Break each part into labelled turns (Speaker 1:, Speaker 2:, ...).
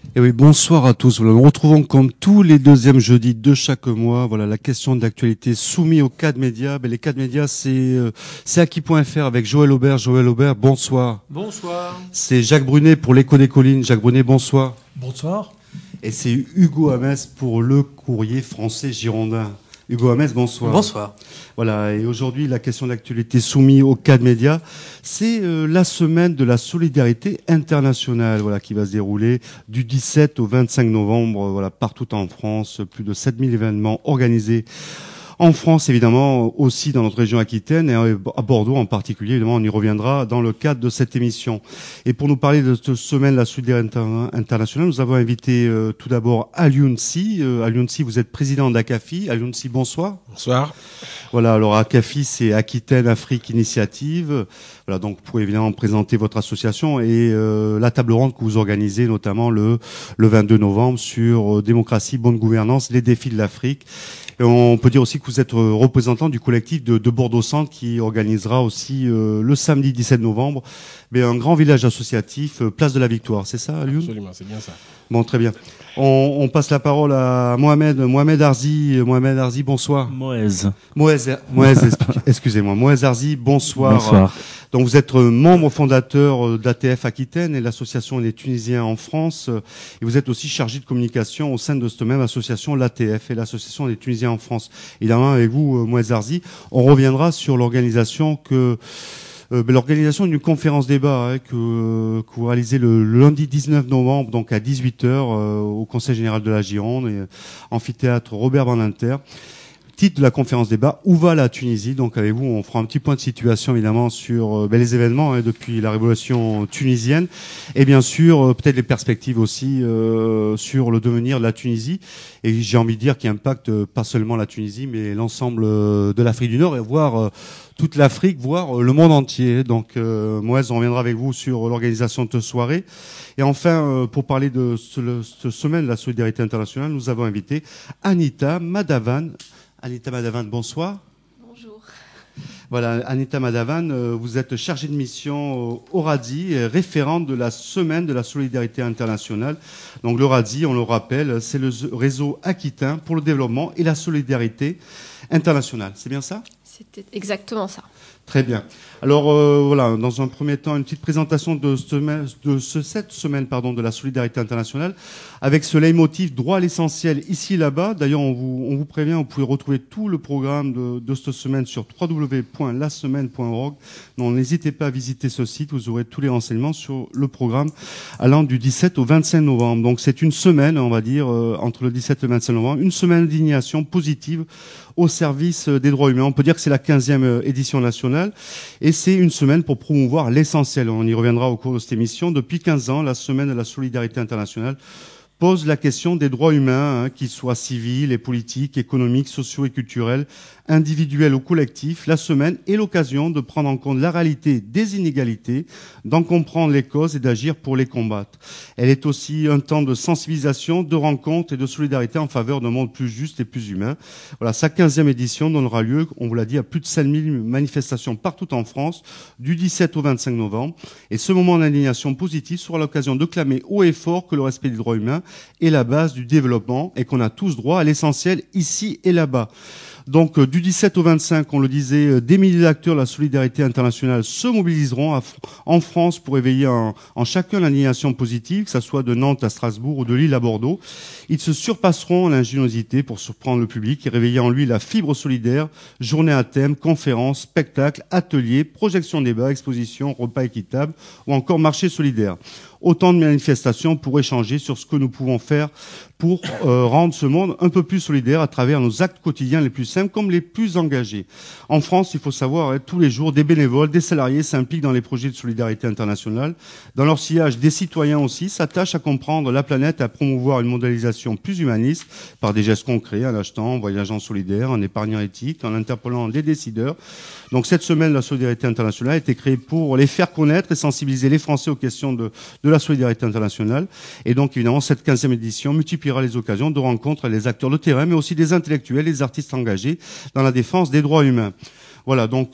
Speaker 1: Et oui, bonsoir à tous. Voilà, nous retrouvons comme tous les deuxièmes jeudis de chaque mois. Voilà, la question de l'actualité soumise aux cadres médias. Ben, les cadres médias, c'est Aki.fr avec Joël Aubert. Joël Aubert, bonsoir.
Speaker 2: Bonsoir.
Speaker 1: C'est Jacques Brunet pour l'Écho des Collines. Jacques Brunet, bonsoir.
Speaker 2: Bonsoir.
Speaker 1: Et c'est Hugo Hamès pour le Courrier français girondin. Hugo Hamès, bonsoir.
Speaker 3: Bonsoir.
Speaker 1: Voilà, et aujourd'hui, la question de l'actualité soumise aux cadres médias, c'est la semaine de la solidarité internationale, voilà, qui va se dérouler du 17 au 25 novembre, voilà, partout en France, plus de 7000 événements organisés. En France, évidemment, aussi dans notre région Aquitaine et à Bordeaux en particulier, évidemment, on y reviendra dans le cadre de cette émission. Et pour nous parler de cette semaine de la solidarité internationale, nous avons invité tout d'abord Alioune-Si. Alioune-Si, vous êtes président d'ACAFI. Alioune-Si, bonsoir.
Speaker 4: Bonsoir.
Speaker 1: Voilà, alors ACAFI, c'est Aquitaine Afrique Initiative. Voilà, donc vous pouvez évidemment présenter votre association et la table ronde que vous organisez notamment le 22 novembre sur démocratie, bonne gouvernance, les défis de l'Afrique. Et on peut dire aussi que vous êtes représentant du collectif de Bordeaux Centre qui organisera aussi le samedi 17 novembre un grand village associatif, place de la Victoire. C'est ça, Alioune ?
Speaker 4: Absolument, c'est bien ça.
Speaker 1: Bon, très bien. On passe la parole à Mohamed Arzi. Mohamed Arzi, bonsoir. Moez, excusez-moi. Moez Arzi, bonsoir.
Speaker 5: Bonsoir.
Speaker 1: Donc vous êtes membre fondateur d'ATF Aquitaine et l'association des Tunisiens en France. Et vous êtes aussi chargé de communication au sein de cette même association, l'ATF et l'association des Tunisiens en France. Évidemment, avec vous, Moez Arzi, on reviendra sur l'organisation l'organisation d'une conférence débat que vous réalisez le lundi 19 novembre, donc à 18h, au Conseil général de la Gironde, et amphithéâtre Robert Badinter. Titre de la conférence débat, où va la Tunisie? Donc avec vous, on fera un petit point de situation évidemment sur les événements depuis la révolution tunisienne et bien sûr peut-être les perspectives aussi sur le devenir de la Tunisie et j'ai envie de dire qui impacte pas seulement la Tunisie mais l'ensemble de l'Afrique du Nord et voire toute l'Afrique, voire le monde entier. Donc Moez, on reviendra avec vous sur l'organisation de cette soirée. Et enfin, pour parler de cette semaine de la solidarité internationale, nous avons invité Anita Madavan. Anita Madavan, bonsoir.
Speaker 6: Bonjour.
Speaker 1: Voilà, Anita Madavan, vous êtes chargée de mission au RADI, référente de la semaine de la solidarité internationale. Donc le RADI, on le rappelle, c'est le réseau aquitain pour le développement et la solidarité internationale. C'est bien ça ?
Speaker 6: C'était exactement ça.
Speaker 1: Très bien. Alors voilà, dans un premier temps, une petite présentation de cette semaine de la solidarité internationale, avec ce leitmotiv droit à l'essentiel ici et là-bas. D'ailleurs, on vous prévient, vous pouvez retrouver tout le programme de cette semaine sur www.lasemaine.org. Donc n'hésitez pas à visiter ce site, vous aurez tous les renseignements sur le programme allant du 17 au 25 novembre. Donc c'est une semaine, on va dire, entre le 17 et le 25 novembre, une semaine d'indignation positive au service des droits humains. On peut dire que c'est la 15e édition nationale et c'est une semaine pour promouvoir l'essentiel. On y reviendra au cours de cette émission. Depuis 15 ans, la semaine de la solidarité internationale pose la question des droits humains, qu'ils soient civils et politiques, économiques, sociaux et culturels, individuels ou collectifs. La semaine est l'occasion de prendre en compte la réalité des inégalités, d'en comprendre les causes et d'agir pour les combattre. Elle est aussi un temps de sensibilisation, de rencontre et de solidarité en faveur d'un monde plus juste et plus humain. Voilà, sa 15e édition donnera lieu, on vous l'a dit, à plus de 5000 manifestations partout en France, du 17 au 25 novembre. Et ce moment d'indignation positive sera l'occasion de clamer haut et fort que le respect des droits humains est la base du développement et qu'on a tous droit à l'essentiel ici et là-bas. Donc du 17 au 25, on le disait, des milliers d'acteurs de la solidarité internationale se mobiliseront en France pour éveiller en chacun l'indignation positive, que ce soit de Nantes à Strasbourg ou de Lille à Bordeaux. Ils se surpasseront en ingéniosité pour surprendre le public et réveiller en lui la fibre solidaire, journée à thème, conférences, spectacles, ateliers, projections débats, expositions, repas équitables ou encore marché solidaire. Autant de manifestations pour échanger sur ce que nous pouvons faire pour rendre ce monde un peu plus solidaire à travers nos actes quotidiens les plus simples comme les plus engagés. En France, il faut savoir, tous les jours, des bénévoles, des salariés s'impliquent dans les projets de solidarité internationale. Dans leur sillage, des citoyens aussi s'attachent à comprendre la planète et à promouvoir une mondialisation plus humaniste par des gestes concrets, en achetant, en voyageant solidaire, en épargnant éthique, en interpellant les décideurs. Donc cette semaine de la solidarité internationale a été créée pour les faire connaître et sensibiliser les Français aux questions de la solidarité internationale. Et donc évidemment, cette 15e édition multipliera les occasions de rencontres avec les acteurs de terrain, mais aussi des intellectuels, des artistes engagés dans la défense des droits humains. Voilà, donc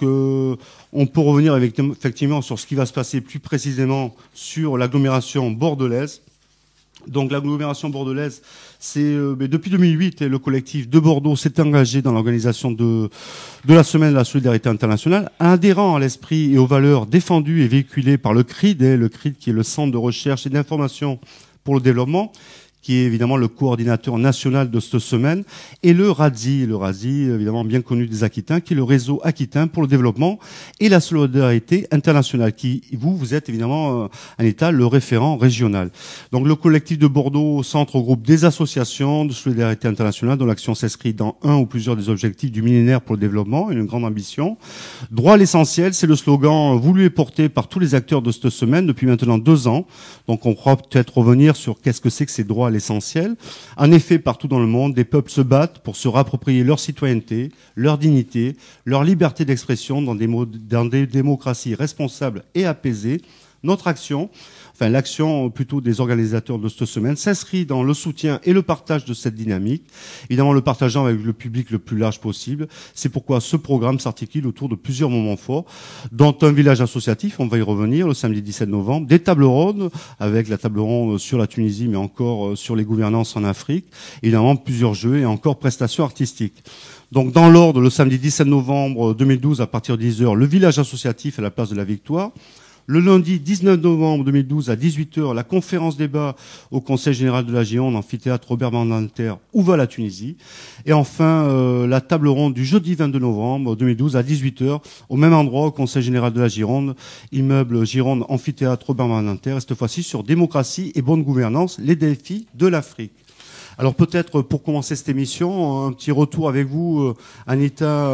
Speaker 1: on peut revenir effectivement sur ce qui va se passer plus précisément sur l'agglomération bordelaise. Donc l'agglomération bordelaise, c'est depuis 2008, le collectif de Bordeaux s'est engagé dans l'organisation de la Semaine de la solidarité internationale, adhérant à l'esprit et aux valeurs défendues et véhiculées par le CRID, le CRID qui est le Centre de recherche et d'information pour le développement, qui est évidemment le coordinateur national de cette semaine, et le RADSI, évidemment bien connu des Aquitains, qui est le réseau Aquitain pour le développement et la solidarité internationale, qui, vous êtes évidemment, Anita, le référent régional. Donc le collectif de Bordeaux centre regroupe des associations de solidarité internationale dont l'action s'inscrit dans un ou plusieurs des objectifs du millénaire pour le développement, une grande ambition. Droit à l'essentiel, c'est le slogan voulu et porté par tous les acteurs de cette semaine depuis maintenant 2 ans. Donc on pourra peut-être revenir sur qu'est-ce que c'est que ces droits à l'essentiel. En effet, partout dans le monde, des peuples se battent pour se rapproprier leur citoyenneté, leur dignité, leur liberté d'expression dans des démocraties responsables et apaisées. Notre action, enfin l'action plutôt des organisateurs de cette semaine, s'inscrit dans le soutien et le partage de cette dynamique, évidemment le partageant avec le public le plus large possible. C'est pourquoi ce programme s'articule autour de plusieurs moments forts, dont un village associatif, on va y revenir, le samedi 17 novembre, des tables rondes, avec la table ronde sur la Tunisie, mais encore sur les gouvernances en Afrique, évidemment plusieurs jeux et encore prestations artistiques. Donc dans l'ordre, le samedi 17 novembre 2012, à partir de 10h, le village associatif à la place de la Victoire. Le lundi 19 novembre 2012 à 18h, la conférence débat au Conseil général de la Gironde, amphithéâtre Robert Badinter, où va la Tunisie. Et enfin, la table ronde du jeudi 22 novembre 2012 à 18h, au même endroit au Conseil général de la Gironde, immeuble Gironde, amphithéâtre Robert Badinter, et cette fois-ci sur démocratie et bonne gouvernance, les défis de l'Afrique. Alors peut-être pour commencer cette émission, un petit retour avec vous, Anita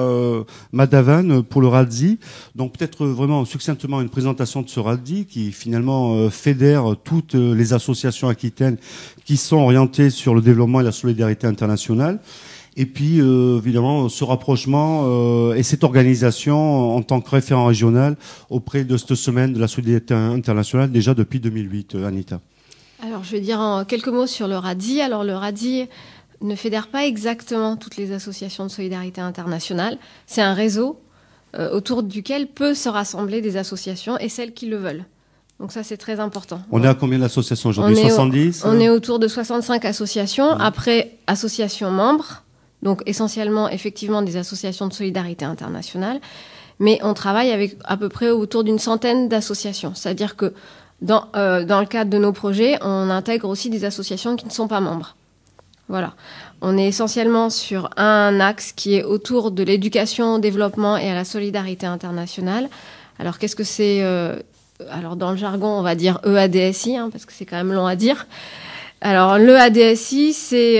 Speaker 1: Madavan, pour le RADSI. Donc peut-être vraiment succinctement une présentation de ce RADSI qui finalement fédère toutes les associations aquitaines qui sont orientées sur le développement et la solidarité internationale. Et puis évidemment ce rapprochement et cette organisation en tant que référent régional auprès de cette semaine de la solidarité internationale déjà depuis 2008, Anita.
Speaker 6: Alors, je vais dire en quelques mots sur le RADSI. Alors, le RADSI ne fédère pas exactement toutes les associations de solidarité internationale. C'est un réseau autour duquel peut se rassembler des associations et celles qui le veulent. Donc ça, c'est très important.
Speaker 1: On est à combien d'associations aujourd'hui? 70
Speaker 6: On est autour de 65 associations. Après, associations membres, donc essentiellement, effectivement, des associations de solidarité internationale. Mais on travaille avec à peu près autour d'une centaine d'associations. C'est-à-dire que dans le cadre de nos projets, on intègre aussi des associations qui ne sont pas membres. Voilà. On est essentiellement sur un axe qui est autour de l'éducation au développement et à la solidarité internationale. Alors, qu'est-ce que c'est alors, dans le jargon, on va dire EADSI, parce que c'est quand même long à dire. Alors, l'EADSI,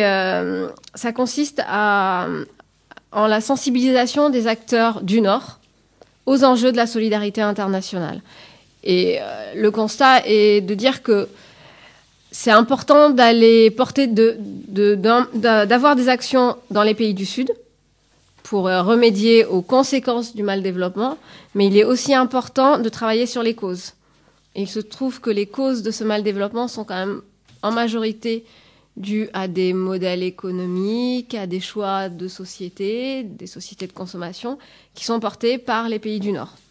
Speaker 6: ça consiste en la sensibilisation des acteurs du Nord aux enjeux de la solidarité internationale. Et le constat est de dire que c'est important d'aller porter d'avoir des actions dans les pays du Sud pour remédier aux conséquences du mal développement, mais il est aussi important de travailler sur les causes. Et il se trouve que les causes de ce mal développement sont quand même en majorité dues à des modèles économiques, à des choix de société, des sociétés de consommation qui sont portés par les pays du Nord.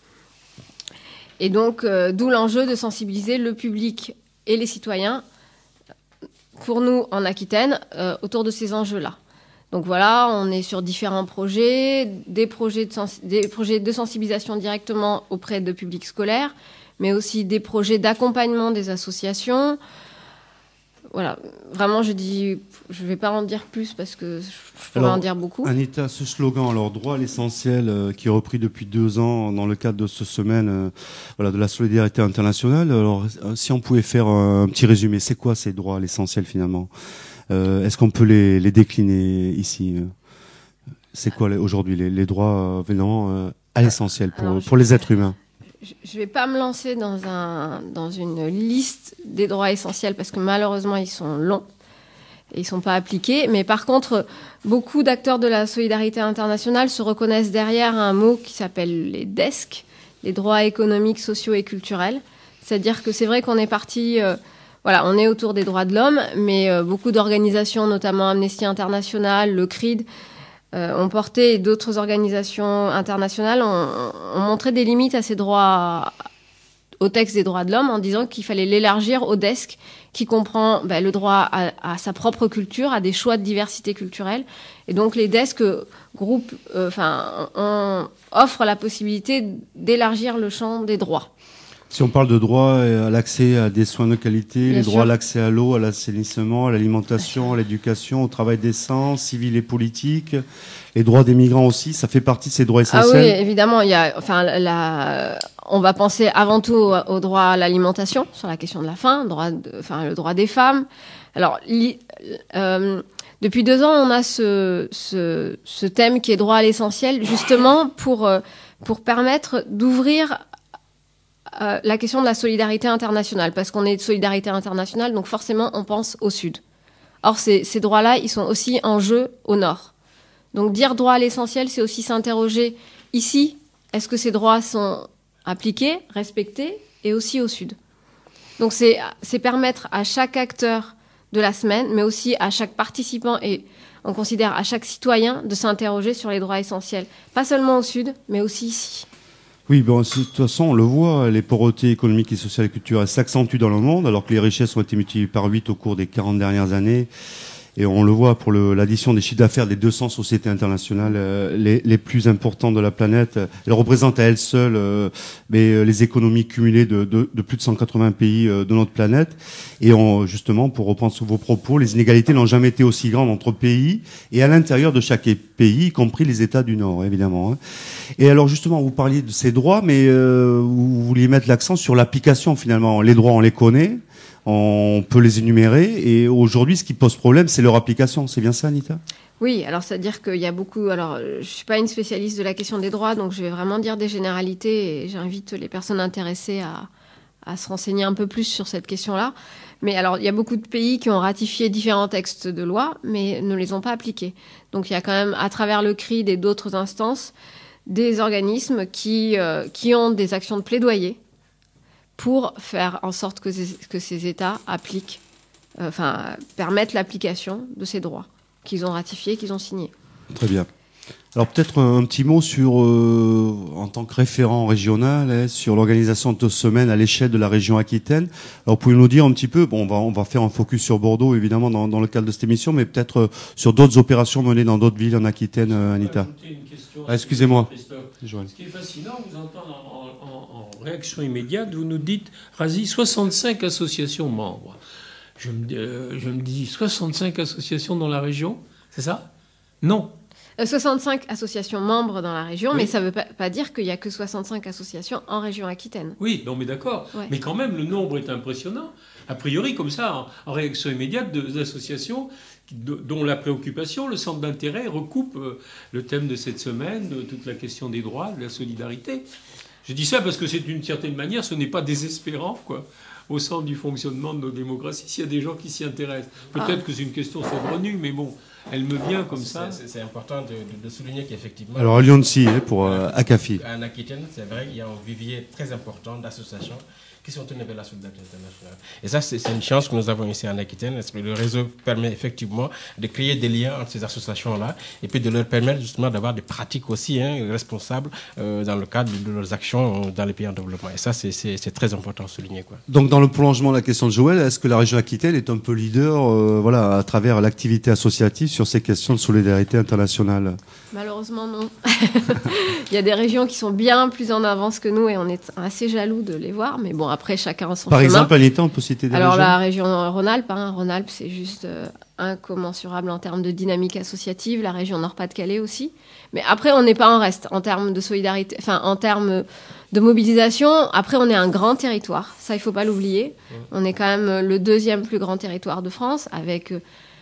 Speaker 6: Et donc, d'où l'enjeu de sensibiliser le public et les citoyens, pour nous en Aquitaine, autour de ces enjeux-là. Donc voilà, on est sur différents projets, des projets de sensibilisation directement auprès de publics scolaires, mais aussi des projets d'accompagnement des associations. Voilà, vraiment, je vais pas en dire plus parce que je pourrais en dire beaucoup.
Speaker 1: Anita, ce slogan, alors droit à l'essentiel, qui est repris depuis 2 ans dans le cadre de cette semaine, de la solidarité internationale. Alors, si on pouvait faire un petit résumé, c'est quoi ces droits à l'essentiel finalement? Est-ce qu'on peut les décliner ici? C'est quoi aujourd'hui les droits vraiment à l'essentiel pour les êtres humains?
Speaker 6: Je vais pas me lancer dans une liste des droits essentiels parce que malheureusement ils sont longs et ils sont pas appliqués. Mais par contre, beaucoup d'acteurs de la solidarité internationale se reconnaissent derrière un mot qui s'appelle les DESC, les droits économiques, sociaux et culturels. C'est-à-dire que c'est vrai qu'on est parti, on est autour des droits de l'homme, mais beaucoup d'organisations, notamment Amnesty International, le CRID, ont porté, et d'autres organisations internationales ont montré des limites à ces droits au texte des droits de l'homme en disant qu'il fallait l'élargir au DESC, qui comprend le droit à sa propre culture, à des choix de diversité culturelle. Et donc les DESC offrent la possibilité d'élargir le champ des droits.
Speaker 1: Si on parle de droit à l'accès à des soins de qualité, les droits à l'accès à l'eau, à l'assainissement, à l'alimentation, à l'éducation, au travail décent, civil et politique, les droits des migrants aussi, ça fait partie de ces droits essentiels.
Speaker 6: Ah oui, évidemment, on va penser avant tout au droit à l'alimentation, sur la question de la faim, le droit des femmes. Alors, depuis 2 ans, on a ce thème qui est droit à l'essentiel, justement pour permettre d'ouvrir la question de la solidarité internationale, parce qu'on est de solidarité internationale, donc forcément on pense au Sud. Or, ces droits-là, ils sont aussi en jeu au Nord. Donc dire droit à l'essentiel, c'est aussi s'interroger ici, est-ce que ces droits sont appliqués, respectés, et aussi au Sud. Donc c'est permettre à chaque acteur de la semaine, mais aussi à chaque participant, et on considère à chaque citoyen, de s'interroger sur les droits essentiels. Pas seulement au Sud, mais aussi ici.
Speaker 1: Oui, de toute façon, on le voit, les pauvretés économiques et sociales et culturelles s'accentuent dans le monde, alors que les richesses ont été multipliées par 8 au cours des 40 dernières années. Et on le voit pour l'addition des chiffres d'affaires des 200 sociétés internationales les plus importantes de la planète. Elles représentent à elles seules les économies cumulées de plus de 180 pays de notre planète. Et justement, pour reprendre sur vos propos, les inégalités n'ont jamais été aussi grandes entre pays et à l'intérieur de chaque pays, y compris les États du Nord, évidemment. Et alors justement, vous parliez de ces droits, mais vous vouliez mettre l'accent sur l'application finalement. Les droits, on les connaît. On peut les énumérer et aujourd'hui, ce qui pose problème, c'est leur application. C'est bien ça, Anita ?
Speaker 6: Oui, alors c'est-à-dire qu'il y a beaucoup... Alors, je suis pas une spécialiste de la question des droits, donc je vais vraiment dire des généralités et j'invite les personnes intéressées à se renseigner un peu plus sur cette question-là. Mais alors, il y a beaucoup de pays qui ont ratifié différents textes de loi, mais ne les ont pas appliqués. Donc, il y a quand même, à travers le CRID et d'autres instances, des organismes qui ont des actions de plaidoyer pour faire en sorte que ces États permettent l'application de ces droits qu'ils ont ratifiés, qu'ils ont signés.
Speaker 1: Très bien. Alors peut-être un petit mot sur, en tant que référent régional, sur l'organisation de cette semaine à l'échelle de la région Aquitaine. Alors pouvez-vous nous dire un petit peu, on va faire un focus sur Bordeaux évidemment dans le cadre de cette émission, mais peut-être sur d'autres opérations menées dans d'autres villes en Aquitaine, Anita. Excusez-moi.
Speaker 2: Ce qui est fascinant, vous entendez en réaction immédiate, vous nous dites, Razi, 65 associations membres. Je me dis, 65 associations dans la région, c'est ça ? Non.
Speaker 6: 65 associations membres dans la région,
Speaker 2: oui.
Speaker 6: Mais ça ne veut pas dire qu'il n'y a que 65 associations en région Aquitaine.
Speaker 2: Oui, non mais d'accord. Ouais. Mais quand même, le nombre est impressionnant. A priori, comme ça, en réaction immédiate, d'associations dont la préoccupation, le centre d'intérêt recoupe le thème de cette semaine, toute la question des droits, de la solidarité. Je dis ça parce que c'est d'une certaine manière, ce n'est pas désespérant, quoi, au centre du fonctionnement de nos démocraties, s'il y a des gens qui s'y intéressent. Peut-être que c'est une question saugrenue, mais bon, elle me vient comme ça.
Speaker 3: C'est important de souligner qu'effectivement...
Speaker 1: Alors à Lyon aussi, pour ACAFI.
Speaker 3: En Aquitaine, c'est vrai qu'il y a un vivier très important d'associations qui sont tournées vers la solidarité internationale. Et ça, c'est une chance que nous avons ici en Aquitaine. Parce que le réseau permet effectivement de créer des liens entre ces associations-là et puis de leur permettre justement d'avoir des pratiques aussi responsables dans le cadre de leurs actions dans les pays en développement. Et ça, c'est très important à souligner, quoi.
Speaker 1: Donc, dans le prolongement de la question de Joël, est-ce que la région Aquitaine est un peu leader à travers l'activité associative sur ces questions de solidarité internationale ?
Speaker 6: Malheureusement, non. Il y a des régions qui sont bien plus en avance que nous et on est assez jaloux de les voir. Mais bon, après, chacun son chemin.
Speaker 1: Par exemple, Anita, on peut citer des régions ?
Speaker 6: Alors, la région Rhône-Alpes, Rhône-Alpes, c'est juste incommensurable en termes de dynamique associative. La région Nord-Pas-de-Calais aussi. Mais après, on n'est pas en reste en termes de solidarité, en termes de mobilisation. Après, on est un grand territoire. Ça, il ne faut pas l'oublier. On est quand même le 2e plus grand territoire de France avec...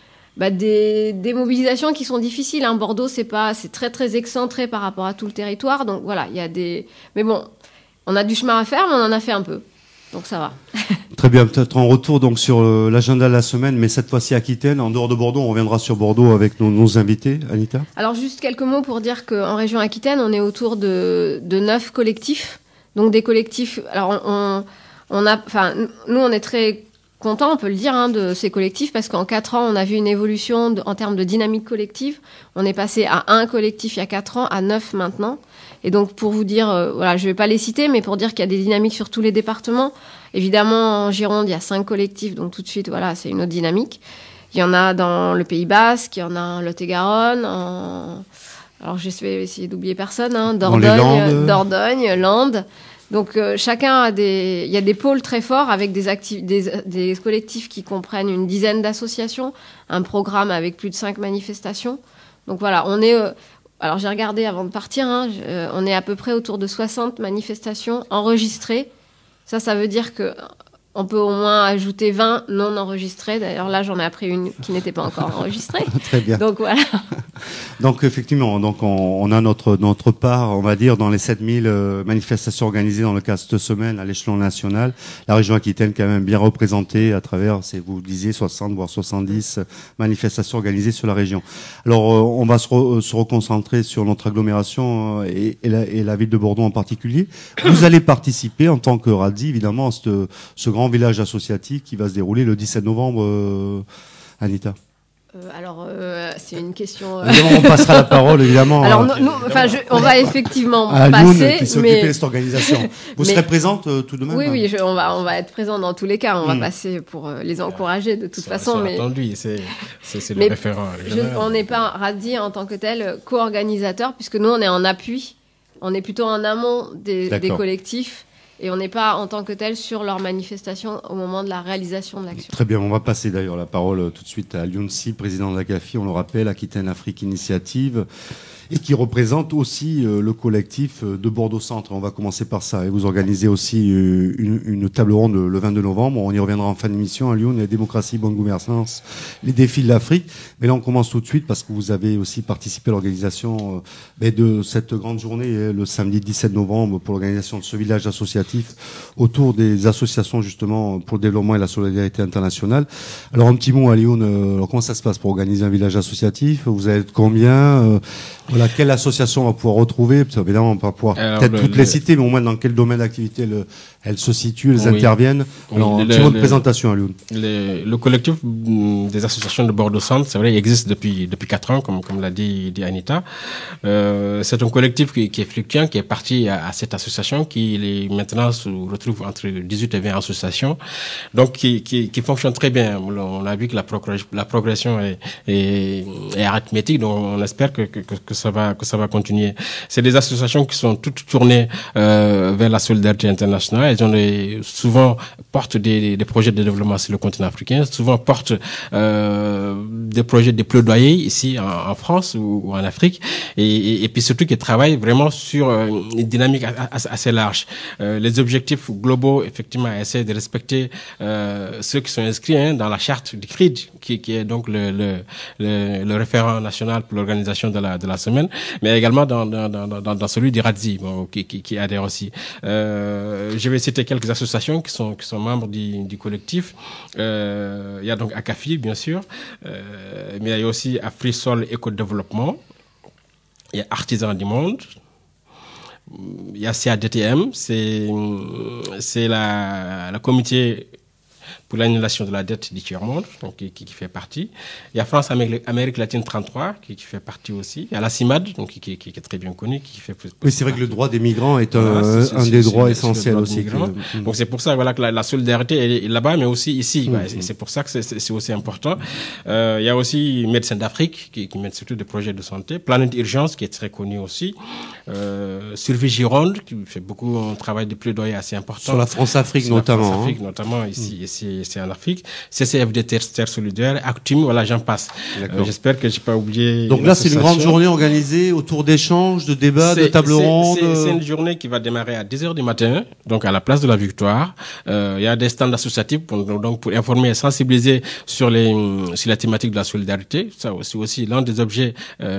Speaker 6: des mobilisations qui sont difficiles. Bordeaux, c'est très, très excentré par rapport à tout le territoire. Donc voilà, il y a des... Mais bon, on a du chemin à faire, mais on en a fait un peu. Donc ça va.
Speaker 1: Très bien, peut-être en retour donc sur l'agenda de la semaine, mais cette fois-ci Aquitaine. En dehors de Bordeaux, on reviendra sur Bordeaux avec nos invités. Anita ?
Speaker 6: Alors juste quelques mots pour dire qu'en région Aquitaine, on est autour de 9 collectifs. Donc des collectifs... Alors nous, on est très content, on peut le dire, de ces collectifs, parce qu'en 4 ans, on a vu une évolution en termes de dynamique collective. On est passé à 1 collectif il y a 4 ans, à 9 maintenant. Et donc, pour vous dire, je vais pas les citer, mais pour dire qu'il y a des dynamiques sur tous les départements. Évidemment, en Gironde, il y a 5 collectifs, donc tout de suite, c'est une autre dynamique. Il y en a dans le Pays Basque, il y en a en Lot-et-Garonne, alors je vais essayer d'oublier personne, Dordogne, Landes. Donc chacun il y a des pôles très forts avec des collectifs qui comprennent une dizaine d'associations, un programme avec plus de 5 manifestations. Donc voilà, on est alors j'ai regardé avant de partir, on est à peu près autour de 60 manifestations enregistrées. Ça veut dire que on peut au moins ajouter 20 non enregistrées. D'ailleurs, là, j'en ai appris une qui n'était pas encore enregistrée.
Speaker 1: Très bien.
Speaker 6: Donc, voilà.
Speaker 1: Donc, effectivement, on a notre part, on va dire, dans les 7000 manifestations organisées dans le cadre de cette semaine à l'échelon national. La région Aquitaine, quand même, bien représentée à travers, vous le disiez, 60 voire 70 manifestations organisées sur la région. Alors, on va se reconcentrer sur notre agglomération et la ville de Bordeaux en particulier. Vous allez participer en tant que RADSI, évidemment, à ce grand village associatif qui va se dérouler le 17 novembre, Anita.
Speaker 6: C'est une question.
Speaker 1: Évidemment, on passera la parole, évidemment.
Speaker 6: Alors, on va effectivement
Speaker 1: à
Speaker 6: passer.
Speaker 1: Lyoun, qui s'est occupé de cette organisation. Vous serez présente tout de même?
Speaker 6: Oui, on va être présent dans tous les cas. On va passer pour les encourager de toute façon.
Speaker 3: Mais attendu, c'est le référent.
Speaker 6: On n'est pas RADSI en tant que tel co-organisateur, puisque nous, on est en appui. On est plutôt en amont des collectifs. Et on n'est pas, en tant que tel, sur leur manifestation au moment de la réalisation de l'action. Très
Speaker 1: bien, on va passer d'ailleurs la parole tout de suite à Lyoun Sy, président de l'AGAFI, on le rappelle, Aquitaine Afrique Initiative, et qui représente aussi le collectif de Bordeaux Centre. On va commencer par ça. Et vous organisez aussi une table ronde le 22 novembre. On y reviendra en fin d'émission à Lyon. La démocratie, bonne gouvernance, les défis de l'Afrique. Mais là, on commence tout de suite parce que vous avez aussi participé à l'organisation de cette grande journée le samedi 17 novembre pour l'organisation de ce village associatif autour des associations justement pour le développement et la solidarité internationale. Alors, un petit mot à Lyon. Alors, comment ça se passe pour organiser un village associatif? Vous êtes combien? Voilà, quelle association on va pouvoir retrouver? Parce évidemment, on va pas pouvoir peut-être toutes les citer, mais au moins dans quel domaine d'activité elles se situent, elles interviennent. Alors, petit mot de présentation à Lyon.
Speaker 3: Le collectif des associations de Bordeaux Centre, c'est vrai, il existe depuis 4 ans, comme l'a dit Anita. C'est un collectif qui est fluctuant, qui est parti à cette association, qui maintenant se retrouve entre 18 et 20 associations, donc qui fonctionne très bien. On a vu que la progression est arithmétique, donc on espère que ça va continuer. C'est des associations qui sont toutes tournées vers la solidarité internationale. Elles souvent portent des projets de développement sur le continent africain, souvent portent des projets de plaidoyer ici en France ou en Afrique, et puis surtout qui travaillent vraiment sur une dynamique assez large. Les objectifs globaux, effectivement, essaient de respecter ceux qui sont inscrits dans la charte du CRID, qui est donc le référent national pour l'organisation de la semaine, mais également dans celui du RADSI, qui adhère aussi. Je vais citer quelques associations qui sont membres du collectif. Il y a donc ACAFI, bien sûr, mais il y a aussi Afrisol Éco-Développement, il y a Artisans du Monde, il y a CADTM, c'est la comité pour l'annulation de la dette du tiers-monde, donc qui fait partie. Il y a France Amérique latine 33, qui fait partie aussi. Il y a la CIMAD, donc qui est très bien connue, qui fait.
Speaker 1: Oui, c'est vrai que le droit des migrants est un des droits essentiels aussi.
Speaker 3: Donc c'est pour ça, que la solidarité est là-bas, mais aussi ici. C'est pour ça que c'est aussi important. Il y a aussi Médecins d'Afrique, qui mène surtout des projets de santé. Planète Urgence, qui est très connu aussi. Survie Gironde, qui fait beaucoup un travail de plaidoyer assez important.
Speaker 1: Sur la France-Afrique notamment.
Speaker 3: La France-Afrique notamment, ici c'est en Afrique. CCFD Terre Solidaire, Actum, voilà, j'en passe. J'espère que j'ai pas oublié.
Speaker 1: Donc là, c'est une grande journée organisée autour d'échanges, de débats, de tables rondes.
Speaker 3: C'est une journée qui va démarrer à 10h du matin, donc à la place de la Victoire. Il y a des stands associatifs donc pour informer et sensibiliser sur la thématique de la solidarité. Ça aussi l'un des objets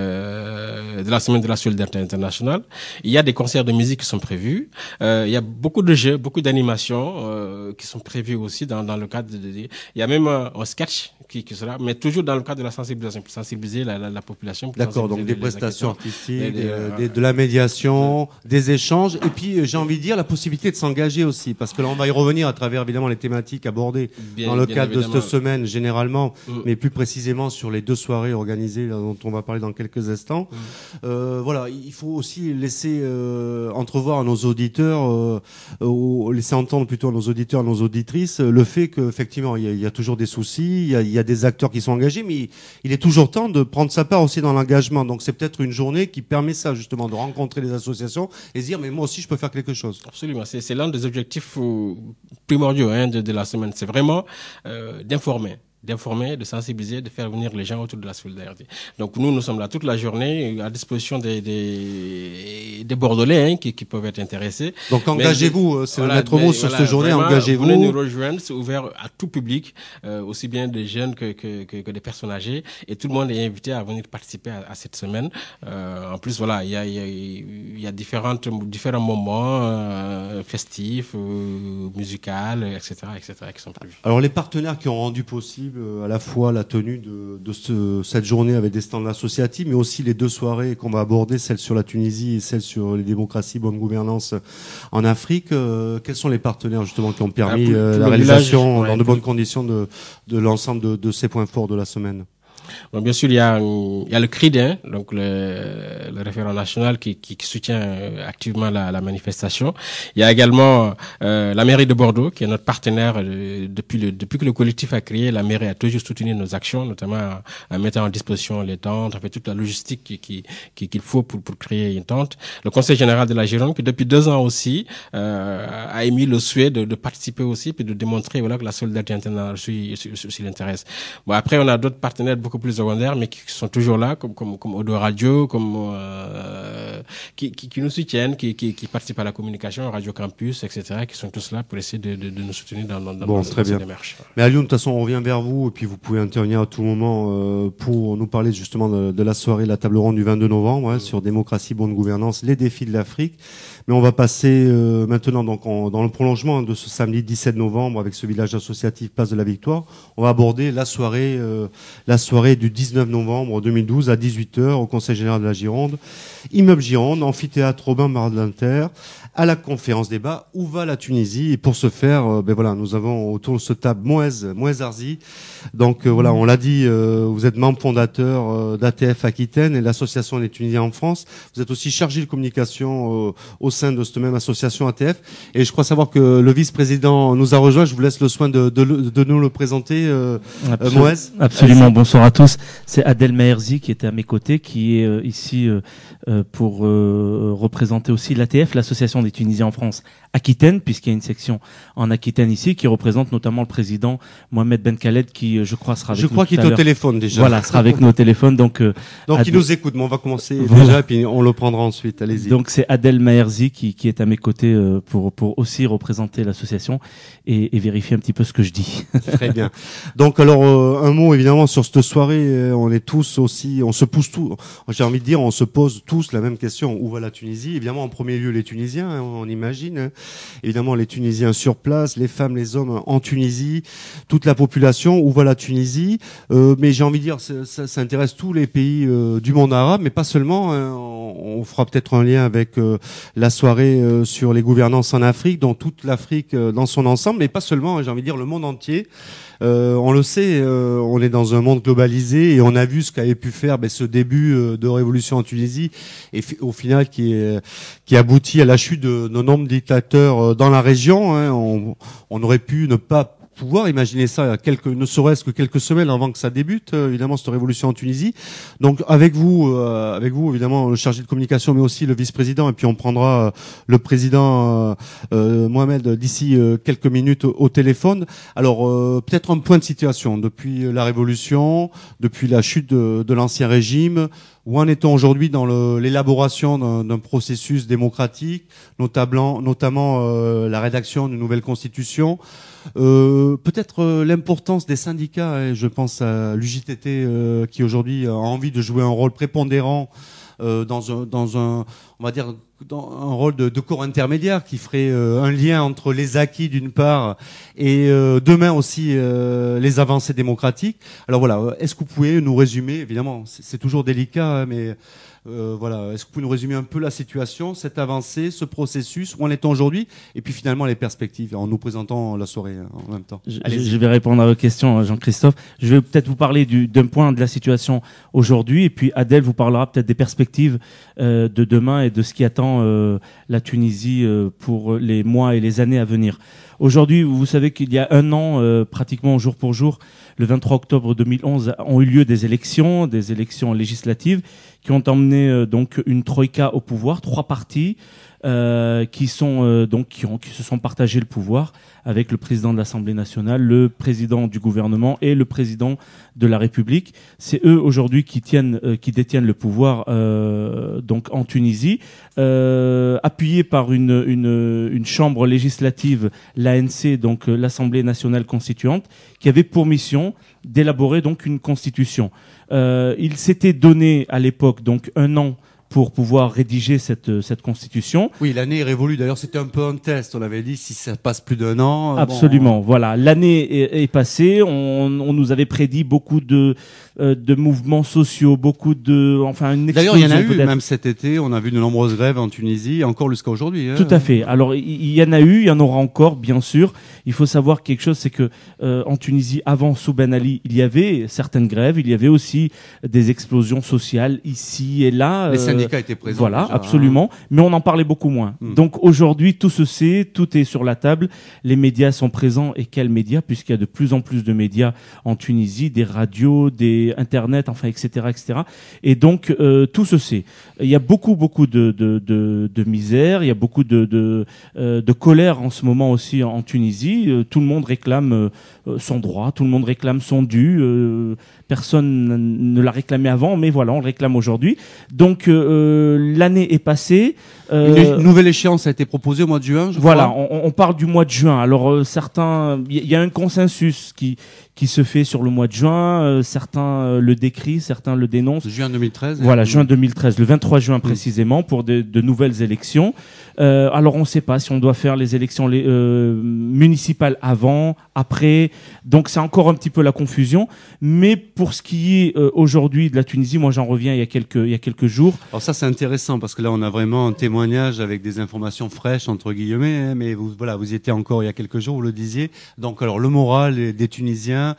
Speaker 3: de la semaine de la solidarité internationale. Il y a des concerts de musique qui sont prévus. Il y a beaucoup de jeux, beaucoup d'animations qui sont prévus aussi dans le cadre il y a même un sketch qui sera, mais toujours dans le cadre de la sensibilisation, pour sensibiliser la population.
Speaker 1: D'accord, donc des prestations artistiques, de la médiation, des échanges, et puis j'ai envie de dire la possibilité de s'engager aussi, parce que là on va y revenir à travers évidemment les thématiques abordées dans le cadre de cette semaine généralement, mais plus précisément sur les 2 soirées organisées là, dont on va parler dans quelques instants. Voilà, il faut aussi laisser entrevoir à nos auditeurs, laisser entendre plutôt à nos auditeurs, à nos auditrices, le fait qu'effectivement il y a toujours des soucis, il y a des acteurs qui sont engagés, mais il est toujours temps de prendre sa part aussi dans l'engagement. Donc c'est peut-être une journée qui permet ça justement, de rencontrer les associations et se dire mais moi aussi je peux faire quelque chose.
Speaker 3: Absolument, c'est l'un des objectifs primordiaux de la semaine, c'est vraiment d'informer, de sensibiliser, de faire venir les gens autour de la solidarité. Donc nous sommes là toute la journée à disposition des Bordelais qui peuvent être intéressés.
Speaker 1: Donc engagez-vous, c'est le maître mot sur cette journée, engagez-vous.
Speaker 3: Venez nous rejoindre, c'est ouvert à tout public, aussi bien des jeunes que des personnes âgées, et tout le monde est invité à venir participer à cette semaine. En plus, voilà, il y a différents moments festifs, musicaux, etc., qui sont prévus.
Speaker 1: Alors les partenaires qui ont rendu possible à la fois la tenue de cette journée avec des stands associatifs, mais aussi les 2 soirées qu'on va aborder, celle sur la Tunisie et celle sur les démocraties, bonne gouvernance en Afrique. Quels sont les partenaires justement qui ont permis la réalisation dans de bonnes conditions de l'ensemble de ces points forts de la semaine?
Speaker 3: Bon, bien sûr, il y a le CRID, donc le référent national qui soutient activement la manifestation. Il y a également la mairie de Bordeaux, qui est notre partenaire depuis que le collectif a créé. La mairie a toujours soutenu nos actions, notamment en mettant en disposition les tentes, en fait toute la logistique qu'il faut pour créer une tente. Le Conseil général de la Gironde, qui depuis 2 ans aussi a émis le souhait de participer aussi, puis de démontrer que la solidarité internationale aussi l'intéresse. Bon, après on a d'autres partenaires beaucoup plus secondaires, mais qui sont toujours là, comme Odo Radio, qui nous soutiennent, qui participent à la communication, Radio Campus, etc., qui sont tous là pour essayer de nous soutenir dans
Speaker 1: très bien.
Speaker 3: démarche.
Speaker 1: Mais Alioune, de toute façon, on revient vers vous, et puis vous pouvez intervenir à tout moment pour nous parler justement de la soirée, la table ronde du 22 novembre, sur démocratie, bonne gouvernance, les défis de l'Afrique. Mais on va passer maintenant donc dans le prolongement de ce samedi 17 novembre avec ce village associatif Place de la Victoire. On va aborder la soirée du 19 novembre 2012 à 18h au Conseil général de la Gironde, immeuble Gironde, amphithéâtre Robin Badinter, à la conférence débat Où va la Tunisie? Et pour ce faire, nous avons autour de cette table Moez Arzi. Donc on l'a dit, vous êtes membre fondateur d'ATF Aquitaine et l'association des Tunisiens en France. Vous êtes aussi chargé de communication au sein de cette même association ATF. Et je crois savoir que le vice-président nous a rejoint. Je vous laisse le soin de nous le présenter, Moez.
Speaker 4: Absolument. Bonsoir à tous. C'est Adel Maherzi qui était à mes côtés, qui est ici pour représenter aussi l'ATF, l'association des Tunisiens en France Aquitaine, puisqu'il y a une section en Aquitaine ici qui représente notamment le président Mohamed Ben Khaled, qui je crois sera avec nous.
Speaker 1: Je crois qu'il est au téléphone déjà.
Speaker 4: Voilà, sera avec nous au téléphone. Donc
Speaker 1: il nous écoute, mais on va commencer déjà, puis on le prendra ensuite. Allez-y.
Speaker 4: Donc c'est Adel Maherzi qui est à mes côtés pour aussi représenter l'association et vérifier un petit peu ce que je dis.
Speaker 1: Très bien. Donc alors un mot évidemment sur cette soirée. On est tous aussi, on se pousse tous. J'ai envie de dire, on se pose tous la même question. Où va la Tunisie? Évidemment, en premier lieu les Tunisiens, on imagine. Évidemment, les Tunisiens sur place, les femmes, les hommes en Tunisie, toute la population. Où va la Tunisie? Mais j'ai envie de dire, ça intéresse tous les pays du monde arabe, mais pas seulement. On fera peut-être un lien avec la soirée sur les gouvernances en Afrique, dans toute l'Afrique dans son ensemble, mais pas seulement. J'ai envie de dire le monde entier. On le sait, on est dans un monde globalisé et on a vu ce qu'avait pu faire ce début de révolution en Tunisie et au final qui aboutit à la chute de nombreux dictateurs dans la région. On aurait pu ne pas pouvoir imaginer ça ne serait-ce que quelques semaines avant que ça débute, évidemment, cette révolution en Tunisie. Donc avec vous évidemment le chargé de communication, mais aussi le vice-président, et puis on prendra le président Mohamed d'ici quelques minutes au téléphone. Alors peut-être un point de situation depuis la révolution, depuis la chute de l'ancien régime. Où en est-on aujourd'hui dans l'élaboration d'un processus démocratique, notamment la rédaction d'une nouvelle constitution? Peut-être l'importance des syndicats, et je pense à l'UJTT qui aujourd'hui a envie de jouer un rôle prépondérant dans on va dire, dans un rôle de corps intermédiaire qui ferait un lien entre les acquis d'une part et demain aussi les avancées démocratiques. Alors voilà, est-ce que vous pouvez nous résumer, évidemment, c'est toujours délicat, mais voilà, est-ce que vous pouvez nous résumer un peu la situation, cette avancée, ce processus, où en est-on aujourd'hui, et puis finalement les perspectives, en nous présentant la soirée en même temps.
Speaker 4: Je vais répondre à vos questions, Jean-Christophe. Je vais peut-être vous parler d'un point de la situation aujourd'hui, et puis Adèle vous parlera peut-être des perspectives de demain et de ce qui attend la Tunisie pour les mois et les années à venir. Aujourd'hui, vous savez qu'il y a un an, pratiquement jour pour jour, le 23 octobre 2011, ont eu lieu des élections législatives qui ont emmené donc une troïka au pouvoir, 3 partis qui se sont partagés le pouvoir avec le président de l'Assemblée nationale, le président du gouvernement et le président de la République. C'est eux aujourd'hui qui détiennent le pouvoir donc en Tunisie, appuyés par une chambre législative, l'ANC, donc l'Assemblée nationale constituante, qui avait pour mission d'élaborer donc une constitution. Il s'était donné à l'époque donc 1 an pour pouvoir rédiger cette constitution.
Speaker 1: Oui, l'année est révolue. D'ailleurs, c'était un peu un test. On avait dit si ça passe plus d'1 an.
Speaker 4: Absolument. Bon, voilà. L'année est passée. On nous avait prédit beaucoup de mouvements sociaux, une explosion.
Speaker 1: D'ailleurs, il y en a eu, même cet été. On a vu de nombreuses grèves en Tunisie, encore jusqu'à aujourd'hui.
Speaker 4: Tout à fait. Alors, il y en a eu, il y en aura encore, bien sûr. Il faut savoir quelque chose, c'est que en Tunisie, avant sous Ben Ali, il y avait certaines grèves, il y avait aussi des explosions sociales ici et là.
Speaker 1: Les syndicats étaient présents.
Speaker 4: Voilà,
Speaker 1: déjà,
Speaker 4: absolument. Mais on en parlait beaucoup moins. Donc aujourd'hui, tout se sait, tout est sur la table. Les médias sont présents. Et quels médias? Puisqu'il y a de plus en plus de médias en Tunisie, des radios, des Internet, enfin, etc., etc. Et donc tout se sait. Il y a beaucoup de misère. Il y a beaucoup de colère en ce moment aussi en Tunisie. Tout le monde réclame son droit. Tout le monde réclame son dû. Personne ne l'a réclamé avant, mais voilà, on le réclame aujourd'hui. Donc l'année est passée.
Speaker 1: Une nouvelle échéance a été proposée au mois de juin, je
Speaker 4: crois. On parle du mois de juin. Alors il y a un consensus qui se fait sur le mois de juin. Certains le décrient, certains le dénoncent.
Speaker 1: Juin 2013.
Speaker 4: Voilà, juin 2013, le 23 juin précisément, pour de nouvelles élections. Alors on ne sait pas si on doit faire les élections municipales avant, après. Donc c'est encore un petit peu la confusion. Mais pour ce qui est aujourd'hui de la Tunisie, moi j'en reviens il y a quelques jours.
Speaker 1: Alors ça c'est intéressant parce que là on a vraiment un témoignage avec des informations fraîches entre guillemets. Hein, mais vous y étiez encore il y a quelques jours, vous le disiez. Donc alors le moral des Tunisiens,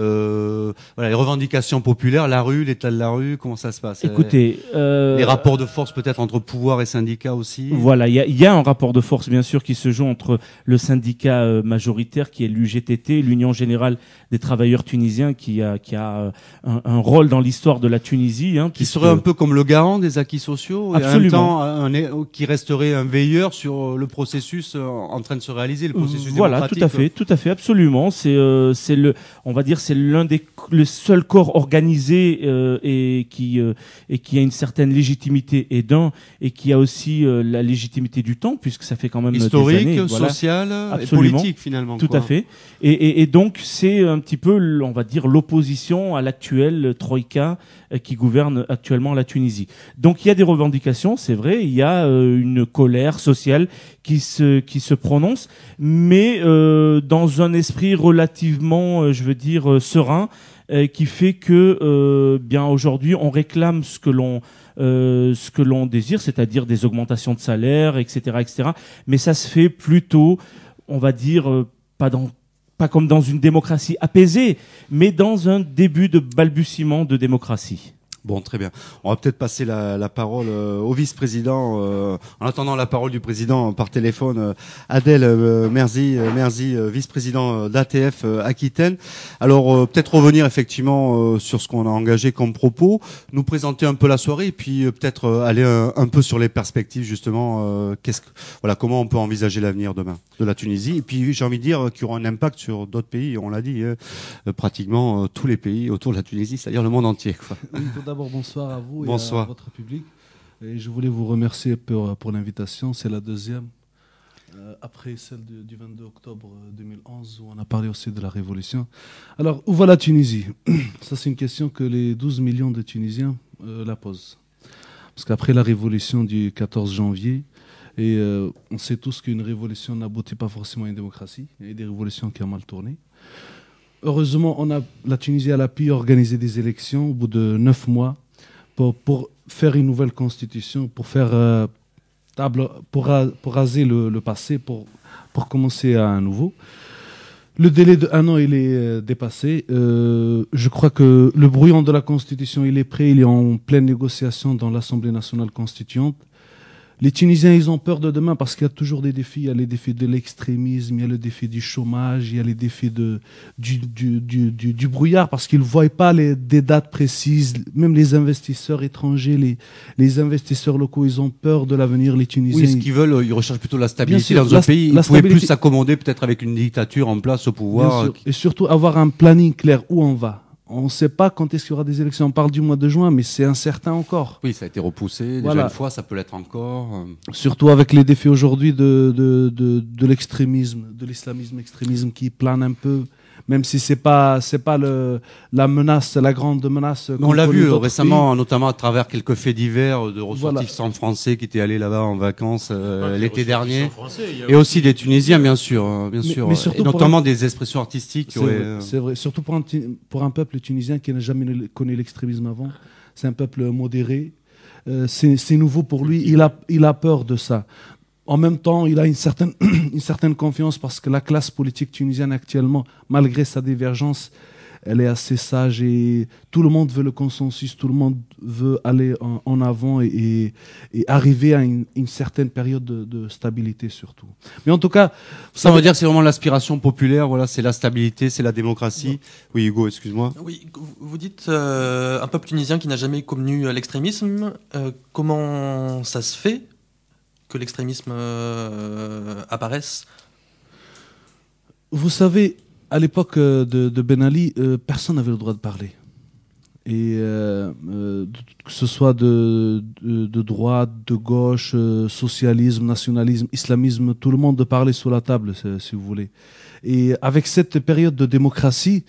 Speaker 1: les revendications populaires, la rue, l'état de la rue, comment ça se passe?
Speaker 4: Écoutez,
Speaker 1: les rapports de force peut-être entre pouvoir et syndicats aussi.
Speaker 4: Voilà, il y a un rapport de force bien sûr qui se joue entre le syndicat majoritaire qui est l'UGTT, l'Union générale des travailleurs tunisiens, qui a un rôle dans l'histoire de la Tunisie,
Speaker 1: qui serait un peu comme le garant des acquis sociaux.
Speaker 4: Absolument.
Speaker 1: Et en même temps qui resterait un veilleur sur le processus en train de se réaliser, le processus démocratique.
Speaker 4: Voilà, tout à fait, absolument. C'est le seul corps organisé et qui a une certaine légitimité et qui a aussi la légitimité du temps, puisque ça fait quand même
Speaker 1: historique,
Speaker 4: des années,
Speaker 1: sociale et politique finalement.
Speaker 4: Tout à fait. Et donc c'est un petit peu, on va dire, l'opposition à l'actuelle troïka qui gouverne actuellement la Tunisie. Donc il y a des revendications, c'est vrai, il y a une colère sociale qui se prononce, mais dans un esprit relativement, serein, qui fait que bien aujourd'hui on réclame ce que l'on désire, c'est-à-dire des augmentations de salaire, etc., etc. Mais ça se fait plutôt, on va dire, pas comme dans une démocratie apaisée, mais dans un début de balbutiement de démocratie.
Speaker 1: Bon, très bien. On va peut-être passer la parole au vice-président. En attendant la parole du président par téléphone, Adel Merzi, vice-président d'ATF Aquitaine. Alors, peut-être revenir effectivement sur ce qu'on a engagé comme propos, nous présenter un peu la soirée et puis peut-être aller un peu sur les perspectives justement. Comment on peut envisager l'avenir demain de la Tunisie. Et puis, j'ai envie de dire qu'il y aura un impact sur d'autres pays. On l'a dit, pratiquement tous les pays autour de la Tunisie, c'est-à-dire le monde entier, quoi.
Speaker 5: D'abord, bonsoir à vous
Speaker 1: et à
Speaker 5: votre public. Et je voulais vous remercier pour l'invitation. C'est la deuxième, après celle du 22 octobre 2011, où on a parlé aussi de la révolution. Alors, où va la Tunisie? Ça, c'est une question que les 12 millions de Tunisiens la posent. Parce qu'après la révolution du 14 janvier, et on sait tous qu'une révolution n'aboutit pas forcément à une démocratie. Il y a des révolutions qui ont mal tourné. Heureusement, la Tunisie a pu organiser des élections au bout de 9 mois pour faire une nouvelle constitution, pour faire pour raser le passé, pour commencer à nouveau. Le délai de 1 an, il est dépassé. Je crois que le brouillon de la Constitution, il est prêt. Il est en pleine négociation dans l'Assemblée nationale constituante. Les Tunisiens, ils ont peur de demain parce qu'il y a toujours des défis. Il y a les défis de l'extrémisme, il y a le défi du chômage, il y a les défis du brouillard parce qu'ils ne voient pas des dates précises. Même les investisseurs étrangers, les investisseurs locaux, ils ont peur de l'avenir. Les Tunisiens...
Speaker 1: Oui, ce qu'ils veulent, ils recherchent plutôt la stabilité dans un pays. Ils ne pouvaient plus s'accommoder peut-être avec une dictature en place au pouvoir.
Speaker 5: Et surtout avoir un planning clair où on va. On ne sait pas quand est-ce qu'il y aura des élections. On parle du mois de juin, mais c'est incertain encore.
Speaker 1: Oui, ça a été repoussé. Déjà une fois, ça peut l'être encore.
Speaker 5: Surtout avec les défis aujourd'hui de l'extrémisme, de l'islamisme extrémisme qui plane un peu. Même si c'est pas la menace, la grande menace.
Speaker 1: On l'a vu récemment, notamment à travers quelques faits divers de ressortissants français qui étaient allés là-bas en vacances l'été dernier, et aussi des Tunisiens, bien sûr, mais surtout et notamment des expressions artistiques.
Speaker 5: C'est vrai, surtout pour un peuple tunisien qui n'a jamais connu l'extrémisme avant. C'est un peuple modéré. C'est nouveau pour lui. Il a peur de ça. En même temps, il a une certaine confiance parce que la classe politique tunisienne actuellement, malgré sa divergence, elle est assez sage et tout le monde veut le consensus, tout le monde veut aller en avant et arriver à une certaine période de stabilité surtout. Mais en tout cas...
Speaker 1: Ça veut dire que c'est vraiment l'aspiration populaire, voilà, c'est la stabilité, c'est la démocratie. Oui, Hugo, excuse-moi.
Speaker 7: Oui, vous dites un peuple tunisien qui n'a jamais connu l'extrémisme. Comment ça se fait que l'extrémisme apparaisse?
Speaker 5: Vous savez, à l'époque de Ben Ali, personne n'avait le droit de parler. Et que ce soit de droite, de gauche, socialisme, nationalisme, islamisme, tout le monde parlait sous la table, si vous voulez. Et avec cette période de démocratie,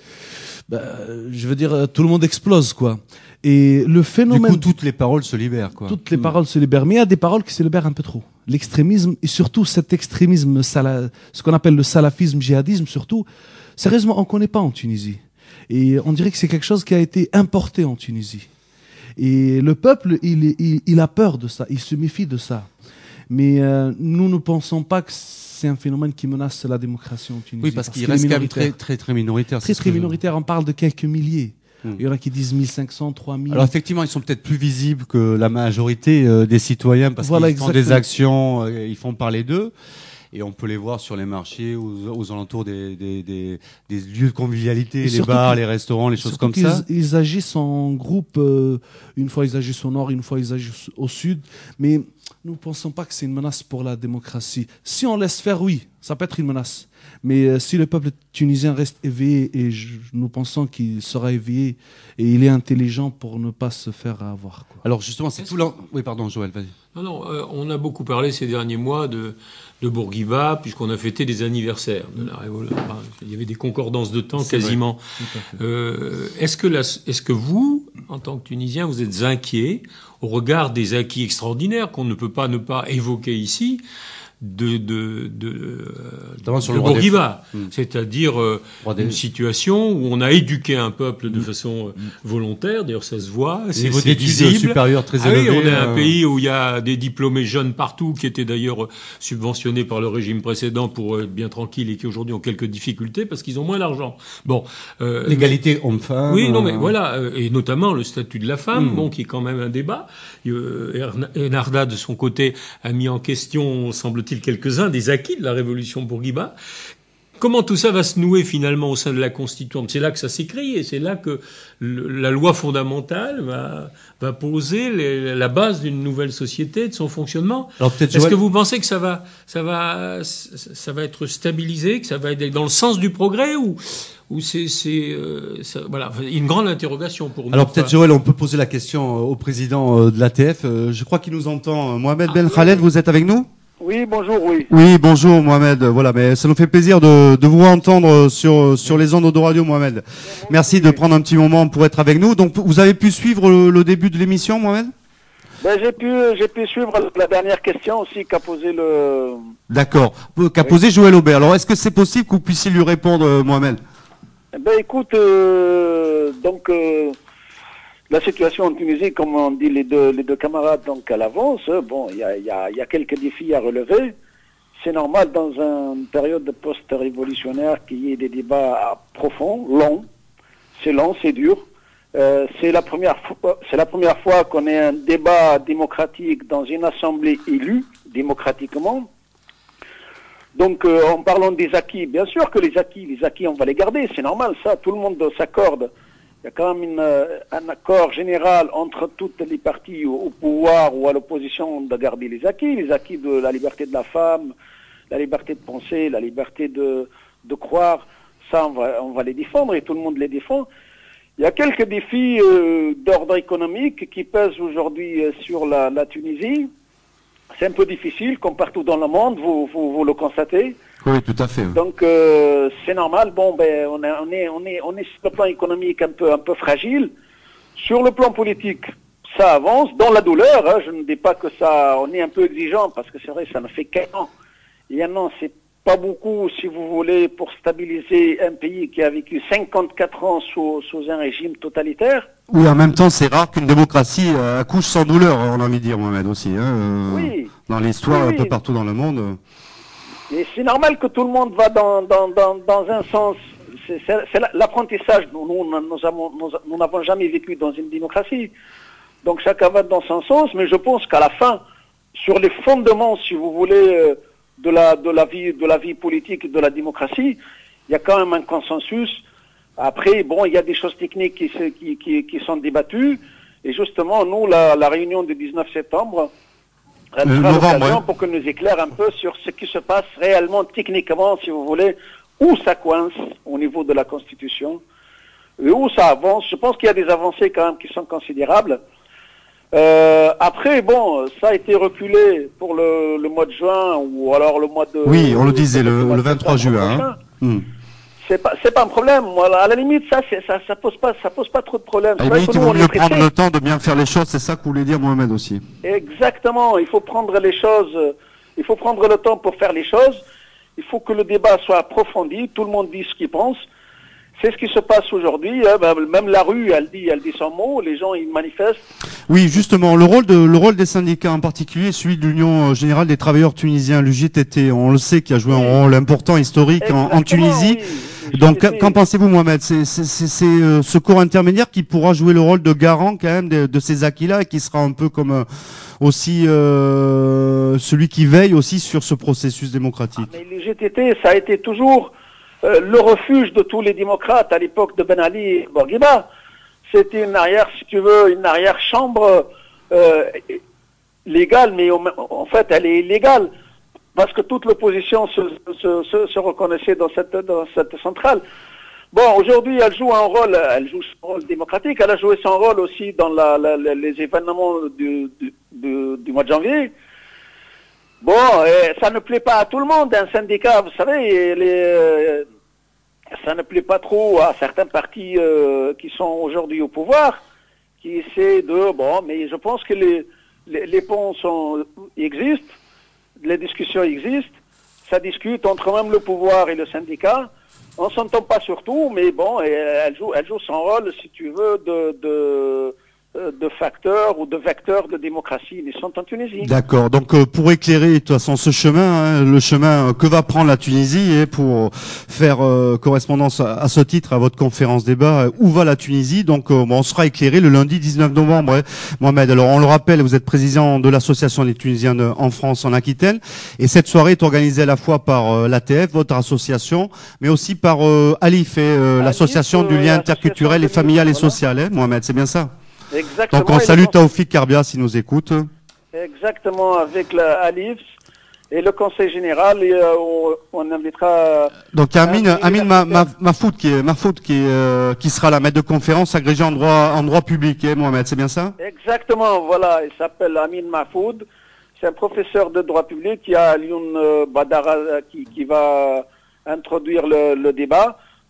Speaker 5: je veux dire, tout le monde explose, quoi. Et le phénomène...
Speaker 1: Du coup, toutes les paroles se libèrent, quoi.
Speaker 5: Toutes les paroles se libèrent. Mais il y a des paroles qui se libèrent un peu trop. L'extrémisme, et surtout cet extrémisme, ce qu'on appelle le salafisme, djihadisme, surtout, sérieusement, on ne connaît pas en Tunisie. Et on dirait que c'est quelque chose qui a été importé en Tunisie. Et le peuple, il a peur de ça, il se méfie de ça. Mais nous ne pensons pas que c'est un phénomène qui menace la démocratie en Tunisie.
Speaker 1: Oui, parce qu'il reste quand même très minoritaire.
Speaker 5: Très minoritaire, on parle de quelques milliers. Il y en a qui disent 1500, 3000.
Speaker 1: Alors effectivement, ils sont peut-être plus visibles que la majorité des citoyens parce qu'ils font des actions, ils font parler d'eux. Et on peut les voir sur les marchés, aux alentours des lieux de convivialité, les bars, les restaurants, les choses comme ça.
Speaker 5: Ils agissent en groupe. Une fois ils agissent au nord, une fois ils agissent au sud. Mais nous ne pensons pas que c'est une menace pour la démocratie. Si on laisse faire, oui, ça peut être une menace. Mais si le peuple tunisien reste éveillé, et nous pensons qu'il sera éveillé, et il est intelligent pour ne pas se faire avoir, quoi.
Speaker 1: Alors justement, c'est tout Oui, pardon, Joël, vas-y.
Speaker 2: Non, on a beaucoup parlé ces derniers mois de Bourguiba, puisqu'on a fêté des anniversaires de la Révolution. Enfin, il y avait des concordances de temps quasiment. Est-ce que vous, en tant que Tunisien, vous êtes inquiet au regard des acquis extraordinaires qu'on ne peut pas ne pas évoquer ici de Bourguiba, c'est-à-dire une situation où on a éduqué un peuple de façon volontaire, d'ailleurs ça se voit, c'est visible.
Speaker 1: Supérieur très élevé.
Speaker 2: Oui, on est un pays où il y a des diplômés jeunes partout, qui étaient d'ailleurs subventionnés par le régime précédent pour être bien tranquilles et qui aujourd'hui ont quelques difficultés parce qu'ils ont moins d'argent. Bon,
Speaker 1: l'égalité homme-femme.
Speaker 2: Oui, non, mais voilà, et notamment le statut de la femme, bon, qui est quand même un débat. Enarda, de son côté, a mis en question, semble-t-il, quelques-uns des acquis de la révolution Bourguiba. Comment tout ça va se nouer finalement au sein de la Constituante? C'est là que ça s'écrit et c'est là que la loi fondamentale va poser la base d'une nouvelle société, de son fonctionnement. Est-ce que vous pensez que ça va être stabilisé, que ça va être dans le sens du progrès ou voilà, une grande interrogation pour nous.
Speaker 1: Alors peut-être, Joël, on peut poser la question au président de l'ATF. Je crois qu'il nous entend. Mohamed Ben Khaled, vous êtes avec nous?
Speaker 8: Oui, bonjour, oui.
Speaker 1: Oui, bonjour Mohamed. Voilà, mais ça nous fait plaisir de vous entendre sur les ondes de radio, Mohamed. Merci de prendre un petit moment pour être avec nous. Donc, vous avez pu suivre le début de l'émission, Mohamed?
Speaker 8: J'ai pu suivre la dernière question aussi qu'a posé le...
Speaker 1: D'accord. Qu'a posé Joël Aubert. Alors, est-ce que c'est possible que vous puissiez lui répondre, Mohamed?
Speaker 8: Écoute, la situation en Tunisie, comme on dit les deux camarades, donc à l'avance, bon, il y a quelques défis à relever. C'est normal dans une période post-révolutionnaire qu'il y ait des débats profonds, longs. C'est long, c'est dur. C'est la première fois qu'on ait un débat démocratique dans une assemblée élue démocratiquement. Donc, en parlant des acquis, bien sûr que les acquis, on va les garder, c'est normal, ça, tout le monde s'accorde. Il y a quand même un accord général entre toutes les parties au pouvoir ou à l'opposition de garder les acquis de la liberté de la femme, la liberté de penser, la liberté de croire, ça, on va les défendre et tout le monde les défend. Il y a quelques défis d'ordre économique qui pèsent aujourd'hui sur la Tunisie. C'est un peu difficile, comme partout dans le monde, vous le constatez.
Speaker 1: Oui, tout à fait.
Speaker 8: Donc c'est normal. Bon, on est sur le plan économique un peu fragile. Sur le plan politique, ça avance dans la douleur. Hein, je ne dis pas que ça, on est un peu exigeant parce que c'est vrai, ça ne fait qu'un an. Et un an, c'est pas beaucoup, si vous voulez, pour stabiliser un pays qui a vécu 54 ans sous un régime totalitaire.
Speaker 1: Oui, en même temps, c'est rare qu'une démocratie accouche sans douleur, on a envie de dire, Mohamed, aussi. Hein,
Speaker 8: oui.
Speaker 1: Dans l'histoire,
Speaker 8: oui.
Speaker 1: Un peu partout dans le monde.
Speaker 8: Et c'est normal que tout le monde va dans un sens. C'est l'apprentissage. Nous n'avons jamais vécu dans une démocratie. Donc chacun va dans son sens, mais je pense qu'à la fin, sur les fondements, si vous voulez, de la vie politique, de la démocratie, il y a quand même un consensus. Après, bon, il y a des choses techniques qui sont débattues. Et justement, nous, la réunion du 19 septembre, elle sera l'occasion pour que nous éclaire un peu sur ce qui se passe réellement, techniquement, si vous voulez, où ça coince au niveau de la Constitution, et où ça avance. Je pense qu'il y a des avancées quand même qui sont considérables. Après, bon, ça a été reculé pour le mois de juin, ou alors le mois de...
Speaker 1: Oui, on le disait, le 23 juin. Hein.
Speaker 8: C'est pas un problème. Voilà, à la limite, ça pose pas trop de problèmes.
Speaker 1: À la limite, il vaut mieux prendre le temps de bien faire les choses. C'est ça que voulait dire Mohamed aussi.
Speaker 8: Exactement. Il faut prendre les choses. Il faut prendre le temps pour faire les choses. Il faut que le débat soit approfondi. Tout le monde dit ce qu'il pense. C'est ce qui se passe aujourd'hui. Même la rue, elle dit son mot. Les gens, ils manifestent.
Speaker 1: Oui, justement, le rôle des syndicats en particulier, celui de l'Union générale des travailleurs tunisiens, l'UGTT, on le sait, qui a joué un rôle important, historique en Tunisie. Oui. Donc, qu'en pensez-vous, Mohamed? C'est ce corps intermédiaire qui pourra jouer le rôle de garant quand même de ces acquis-là et qui sera un peu comme aussi celui qui veille aussi sur ce processus démocratique.
Speaker 8: Mais l'UGTT, ça a été toujours le refuge de tous les démocrates à l'époque de Ben Ali et Bourguiba. C'était une arrière-chambre légale, mais en fait, elle est illégale. Parce que toute l'opposition se reconnaissait dans cette centrale. Bon, aujourd'hui, elle joue son rôle démocratique. Elle a joué son rôle aussi dans les événements du mois de janvier. Bon, ça ne plaît pas à tout le monde. Un syndicat, vous savez, ça ne plaît pas trop à certains partis qui sont aujourd'hui au pouvoir, qui essaient mais je pense que les ponts existent. Les discussions existent, ça discute entre même le pouvoir et le syndicat. On s'entend pas sur tout, mais bon, elle joue son rôle, si tu veux, de facteur ou de vecteur de démocratie naissante en Tunisie.
Speaker 1: D'accord. Donc pour éclairer de toute façon ce chemin, le chemin que va prendre la Tunisie, et pour faire correspondance à ce titre à votre conférence débat, où va la Tunisie? Donc on sera éclairé le lundi 19 novembre. Mohamed, alors on le rappelle, vous êtes président de l'association des Tunisiens en France, en Aquitaine, et cette soirée est organisée à la fois par l'ATF, votre association, mais aussi par ALIF, l'association du lien interculturel et familial et social. Mohamed, c'est bien ça?
Speaker 8: Exactement.
Speaker 1: Donc on salue Taoufik Karbia s'il nous écoute.
Speaker 8: Exactement, avec la ALIF et le Conseil général, on invitera...
Speaker 1: Donc il y a Amin Mahfoud qui sera la maître de conférence agrégée en droit public, Mohamed, c'est bien ça?
Speaker 8: Exactement, voilà, il s'appelle Amin Mahfoud, c'est un professeur de droit public qui a Lyon Badara qui va introduire le débat.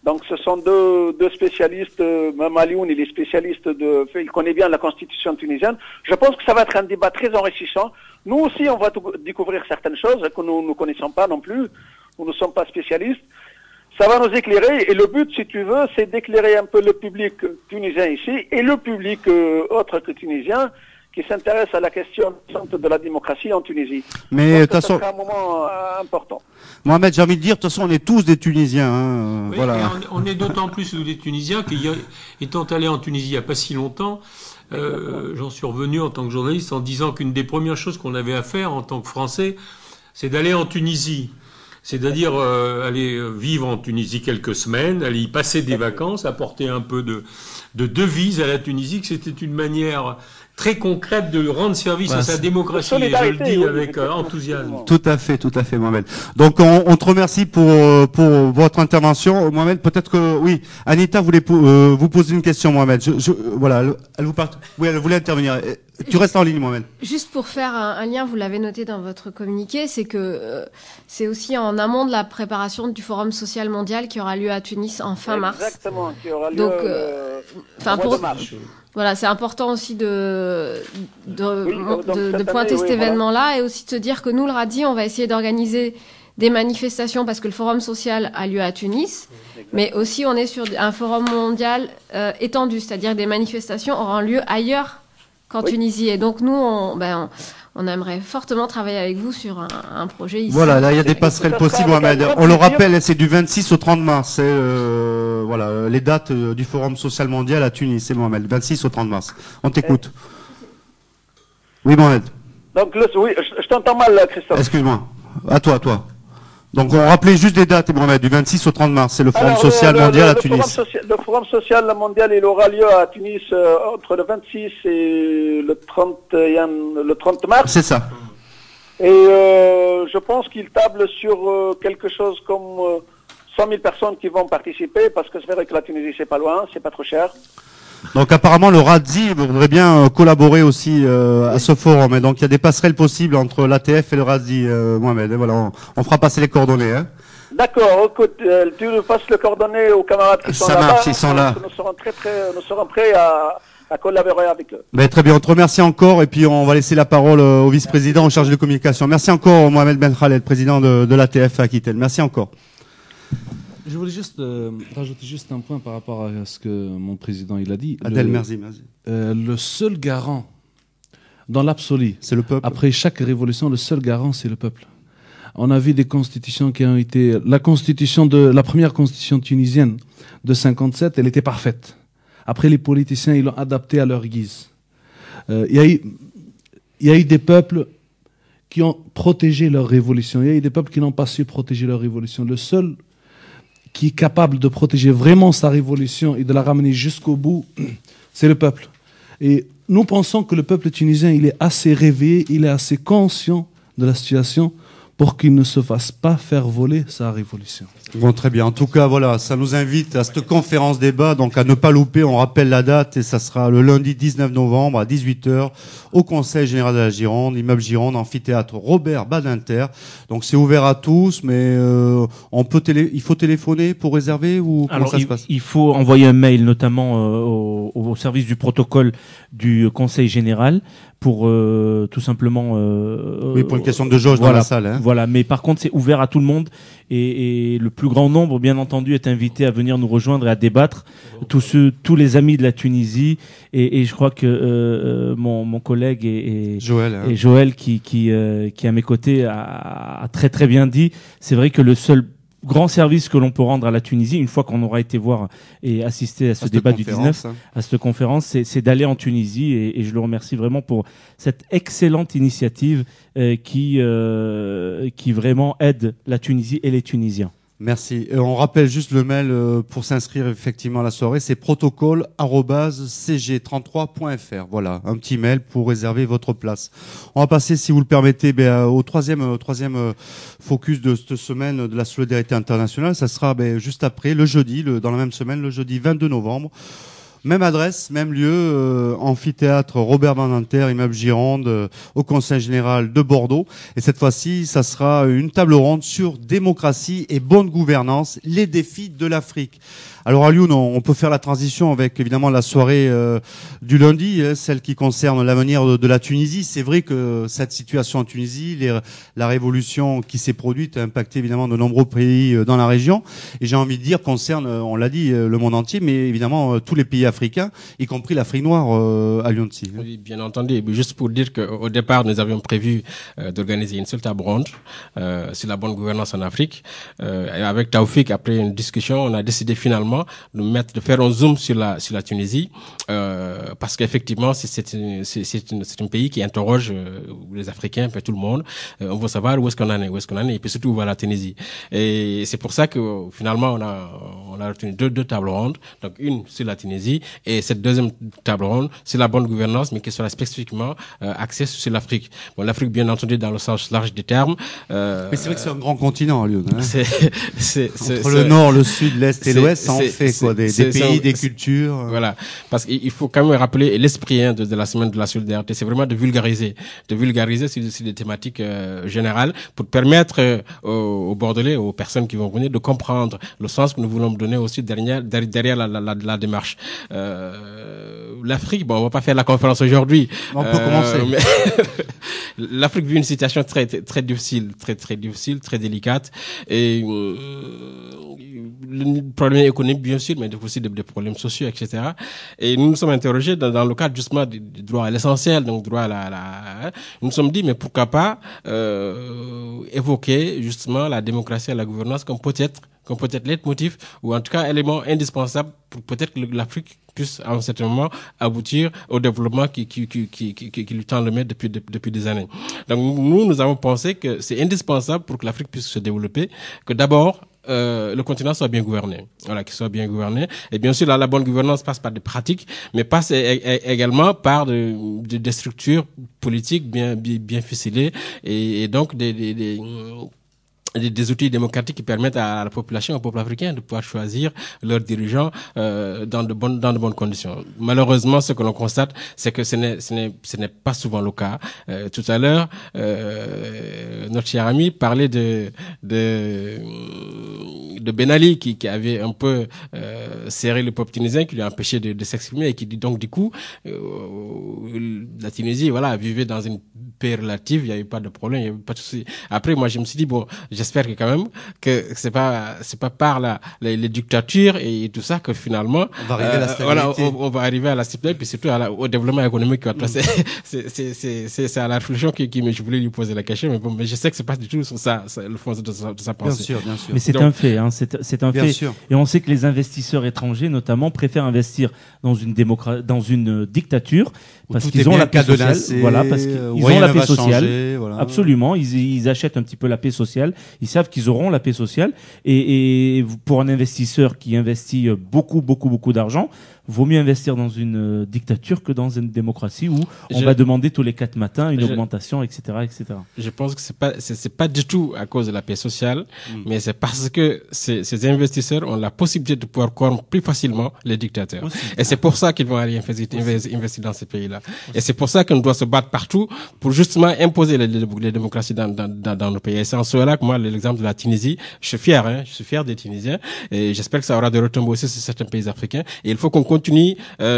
Speaker 8: Donc ce sont deux spécialistes, même Alioune, il est spécialiste il connaît bien la constitution tunisienne. Je pense que ça va être un débat très enrichissant. Nous aussi, on va découvrir certaines choses que nous ne connaissons pas non plus. Nous ne sommes pas spécialistes. Ça va nous éclairer et le but, si tu veux, c'est d'éclairer un peu le public tunisien ici et le public autre que tunisien qui s'intéresse à la question de la démocratie en Tunisie.
Speaker 1: Mais de toute façon,
Speaker 8: c'est un moment important.
Speaker 1: Mohamed, j'ai envie de dire, de toute façon, on est tous des Tunisiens. Hein,
Speaker 2: oui,
Speaker 1: voilà.
Speaker 2: On est d'autant plus des Tunisiens qu'étant allé en Tunisie il n'y a pas si longtemps, j'en suis revenu en tant que journaliste en disant qu'une des premières choses qu'on avait à faire en tant que Français, c'est d'aller en Tunisie. C'est-à-dire aller vivre en Tunisie quelques semaines, aller y passer des vacances, apporter un peu de devises à la Tunisie, que c'était une manière très concrète de rendre service à sa démocratie, et je le dis avec enthousiasme.
Speaker 1: Tout à fait, Mohamed. Donc on te remercie pour votre intervention, Mohamed. Peut-être que oui, Anita voulait vous poser une question, Mohamed. Voilà, elle voulait intervenir. Tu restes en ligne, Mohamed.
Speaker 6: Juste pour faire un lien, vous l'avez noté dans votre communiqué, c'est que c'est aussi en amont de la préparation du Forum social mondial qui aura lieu à Tunis en fin mars.
Speaker 8: Exactement, qui aura lieu
Speaker 6: donc,
Speaker 8: au mois de mars.
Speaker 6: Voilà, c'est important aussi de pointer cet événement-là et aussi de se dire que nous, le RADI, on va essayer d'organiser des manifestations parce que le Forum social a lieu à Tunis, mais aussi on est sur un forum mondial étendu, c'est-à-dire des manifestations auront lieu ailleurs qu'en Tunisie. Et donc nous, on aimerait fortement travailler avec vous sur un projet ici.
Speaker 1: Voilà, là il y a des passerelles possibles, Mohamed. On le rappelle, c'est du 26 au 30 mars. C'est voilà les dates du Forum social mondial à Tunis, c'est Mohamed, 26 au 30 mars. On t'écoute. Oui, Mohamed.
Speaker 8: Donc oui, je t'entends mal, Christophe.
Speaker 1: Excuse-moi. À toi. Donc on rappelait juste des dates, Mohamed, du 26 au 30 mars, c'est le Forum social mondial à Tunis.
Speaker 8: Le Forum social mondial, il aura lieu à Tunis entre le 26 et le 30 mars.
Speaker 1: C'est ça.
Speaker 8: Et je pense qu'il table sur quelque chose comme 100 000 personnes qui vont participer, parce que c'est vrai que la Tunisie, c'est pas loin, c'est pas trop cher.
Speaker 1: Donc apparemment le RADI voudrait bien collaborer aussi à ce forum. Et donc il y a des passerelles possibles entre l'ATF et le RADI, Mohamed. Et voilà, on fera passer les coordonnées. Hein.
Speaker 8: D'accord, écoute, tu passes les coordonnées aux camarades qui sont là-bas.
Speaker 1: Ça marche, ils sont là.
Speaker 8: Nous serons prêts à collaborer avec eux.
Speaker 1: Ben, très bien, on te remercie encore et puis on va laisser la parole au vice-président en charge de communication. Merci encore Mohamed Ben Khaled, président de l'ATF Aquitaine. Merci encore.
Speaker 5: Je voulais juste rajouter juste un point par rapport à ce que mon président il a dit.
Speaker 1: Adel, merci.
Speaker 5: Le seul garant, dans l'absolu,
Speaker 1: c'est le peuple.
Speaker 5: Après chaque révolution, le seul garant, c'est le peuple. On a vu des constitutions qui ont été... La première constitution tunisienne de 57, elle était parfaite. Après, les politiciens, ils l'ont adaptée à leur guise. Il y a eu des peuples qui ont protégé leur révolution. Il y a eu des peuples qui n'ont pas su protéger leur révolution. Le seul qui est capable de protéger vraiment sa révolution et de la ramener jusqu'au bout, c'est le peuple. Et nous pensons que le peuple tunisien, il est assez réveillé, il est assez conscient de la situation pour qu'il ne se fasse pas faire voler sa révolution.
Speaker 1: Bon, très bien. En tout cas, voilà, ça nous invite à cette conférence débat, donc à ne pas louper. On rappelle la date et ça sera le lundi 19 novembre à 18h au Conseil général de la Gironde, immeuble Gironde, amphithéâtre Robert Badinter. Donc c'est ouvert à tous, mais il faut téléphoner pour réserver ou comment ça se passe ?
Speaker 4: Il faut envoyer un mail, notamment au service du protocole du Conseil général, pour tout simplement...
Speaker 1: oui, pour une question de jauge dans la salle. Hein.
Speaker 4: Voilà, mais par contre, c'est ouvert à tout le monde et le plus grand nombre, bien entendu, est invité à venir nous rejoindre et à débattre. Tous les amis de la Tunisie et je crois que mon collègue et Joël qui est à mes côtés a très très bien dit. C'est vrai que le seul grand service que l'on peut rendre à la Tunisie, une fois qu'on aura été voir et assister à ce débat du 19, à cette conférence, c'est d'aller en Tunisie et je le remercie vraiment pour cette excellente initiative qui vraiment aide la Tunisie et les Tunisiens.
Speaker 1: Merci. On rappelle juste le mail pour s'inscrire effectivement à la soirée, c'est protocole@cg33.fr. Voilà, un petit mail pour réserver votre place. On va passer, si vous le permettez, au troisième focus de cette semaine de la solidarité internationale. Ça sera juste après, le jeudi, dans la même semaine, le jeudi 22 novembre. Même adresse, même lieu, amphithéâtre Robert Badinter, immeuble Gironde, au Conseil général de Bordeaux. Et cette fois-ci, ça sera une table ronde sur démocratie et bonne gouvernance, les défis de l'Afrique. Alors Alioune, on peut faire la transition avec évidemment la soirée du lundi, celle qui concerne l'avenir de la Tunisie. C'est vrai que cette situation en Tunisie, la révolution qui s'est produite a impacté évidemment de nombreux pays dans la région. Et j'ai envie de dire concerne, on l'a dit, le monde entier, mais évidemment tous les pays africains, y compris l'Afrique noire, Alioune.
Speaker 3: Oui, bien entendu. Juste pour dire qu'au départ, nous avions prévu d'organiser une seule table ronde sur la bonne gouvernance en Afrique. Et avec Taoufik, après une discussion, on a décidé finalement de faire un zoom sur la Tunisie, parce qu'effectivement c'est un pays qui interroge les Africains, tout le monde. On veut savoir où est-ce qu'on en est, et puis surtout où va la Tunisie. Et c'est pour ça que finalement on a retenu deux tables rondes, donc une sur la Tunisie et cette deuxième table ronde c'est la bonne gouvernance, mais qui sera spécifiquement axée sur l'Afrique. Bon, l'Afrique bien entendu dans le sens large du terme.
Speaker 1: Mais c'est vrai que c'est un grand continent, Lyon. Hein.
Speaker 3: Entre
Speaker 1: le nord, le sud, l'est et l'ouest, ça en fait quoi, des pays, des cultures.
Speaker 3: Voilà, parce qu'il faut quand même rappeler l'esprit de la semaine de la solidarité, c'est vraiment de vulgariser sur des thématiques générales pour permettre aux Bordelais, aux personnes qui vont venir, de comprendre le sens que nous voulons donner aussi derrière la démarche. L'Afrique, bon, on va pas faire la conférence aujourd'hui.
Speaker 1: On peut commencer.
Speaker 3: Mais l'Afrique vit une situation très difficile, très délicate, et le problème économique bien sûr, mais aussi des problèmes sociaux, etc. Et nous nous sommes interrogés dans le cadre justement du droit à l'essentiel, donc droit à nous nous sommes dit mais pourquoi pas évoquer justement la démocratie et la gouvernance comme peut-être leitmotiv, ou en tout cas élément indispensable pour peut-être que l'Afrique puisse à un certain moment aboutir au développement qui lui tend le main depuis des années. Donc nous avons pensé que c'est indispensable pour que l'Afrique puisse se développer, que d'abord le continent soit bien gouverné. Voilà, qu'il soit bien gouverné. Et bien sûr, la bonne gouvernance passe par des pratiques, mais passe également par des structures politiques bien ficelées, et donc des outils démocratiques qui permettent à la population, au peuple africain de pouvoir choisir leurs dirigeants dans de bonnes conditions. Malheureusement, ce que l'on constate, c'est que ce n'est pas souvent le cas. Tout à l'heure, notre cher ami parlait de Ben Ali qui avait un peu serré le peuple tunisien, qui lui a empêché de s'exprimer, et qui dit donc du coup la Tunisie vivait dans une paix relative, il n'y avait pas de problème, il n'y avait pas de souci. Après moi je me suis dit bon, j'espère que quand même que c'est pas par les dictatures et tout ça que finalement
Speaker 1: on va arriver à la stabilité.
Speaker 3: On va arriver à la stabilité, puis surtout au développement économique qui va passer. C'est à la réflexion que je voulais lui poser la question, mais je sais que c'est pas du tout ça le fond de sa pensée.
Speaker 1: Bien sûr.
Speaker 4: Mais c'est un fait, hein, c'est un fait.
Speaker 1: Sûr.
Speaker 4: Et on sait que les investisseurs étrangers, notamment, préfèrent investir dans une dictature parce qu'ils ont la paix sociale. Voilà, parce qu'ils ont la paix sociale.
Speaker 1: Voilà.
Speaker 4: Absolument, ils achètent un petit peu la paix sociale. Ils savent qu'ils auront la paix sociale. Et pour un investisseur qui investit beaucoup d'argent, vaut mieux investir dans une dictature que dans une démocratie où on va demander tous les 4 matins une augmentation, etc., etc.
Speaker 3: Je pense que c'est pas du tout à cause de la paix sociale, mais c'est parce que ces investisseurs ont la possibilité de pouvoir corrompre plus facilement les dictateurs. Et c'est pour ça qu'ils vont aller investir dans ces pays-là. Et c'est pour ça qu'on doit se battre partout pour justement imposer les démocraties dans nos pays. Et c'est en cela que moi, l'exemple de la Tunisie, je suis fier des Tunisiens, et j'espère que ça aura des retombées aussi sur certains pays africains. Et il faut qu'on continue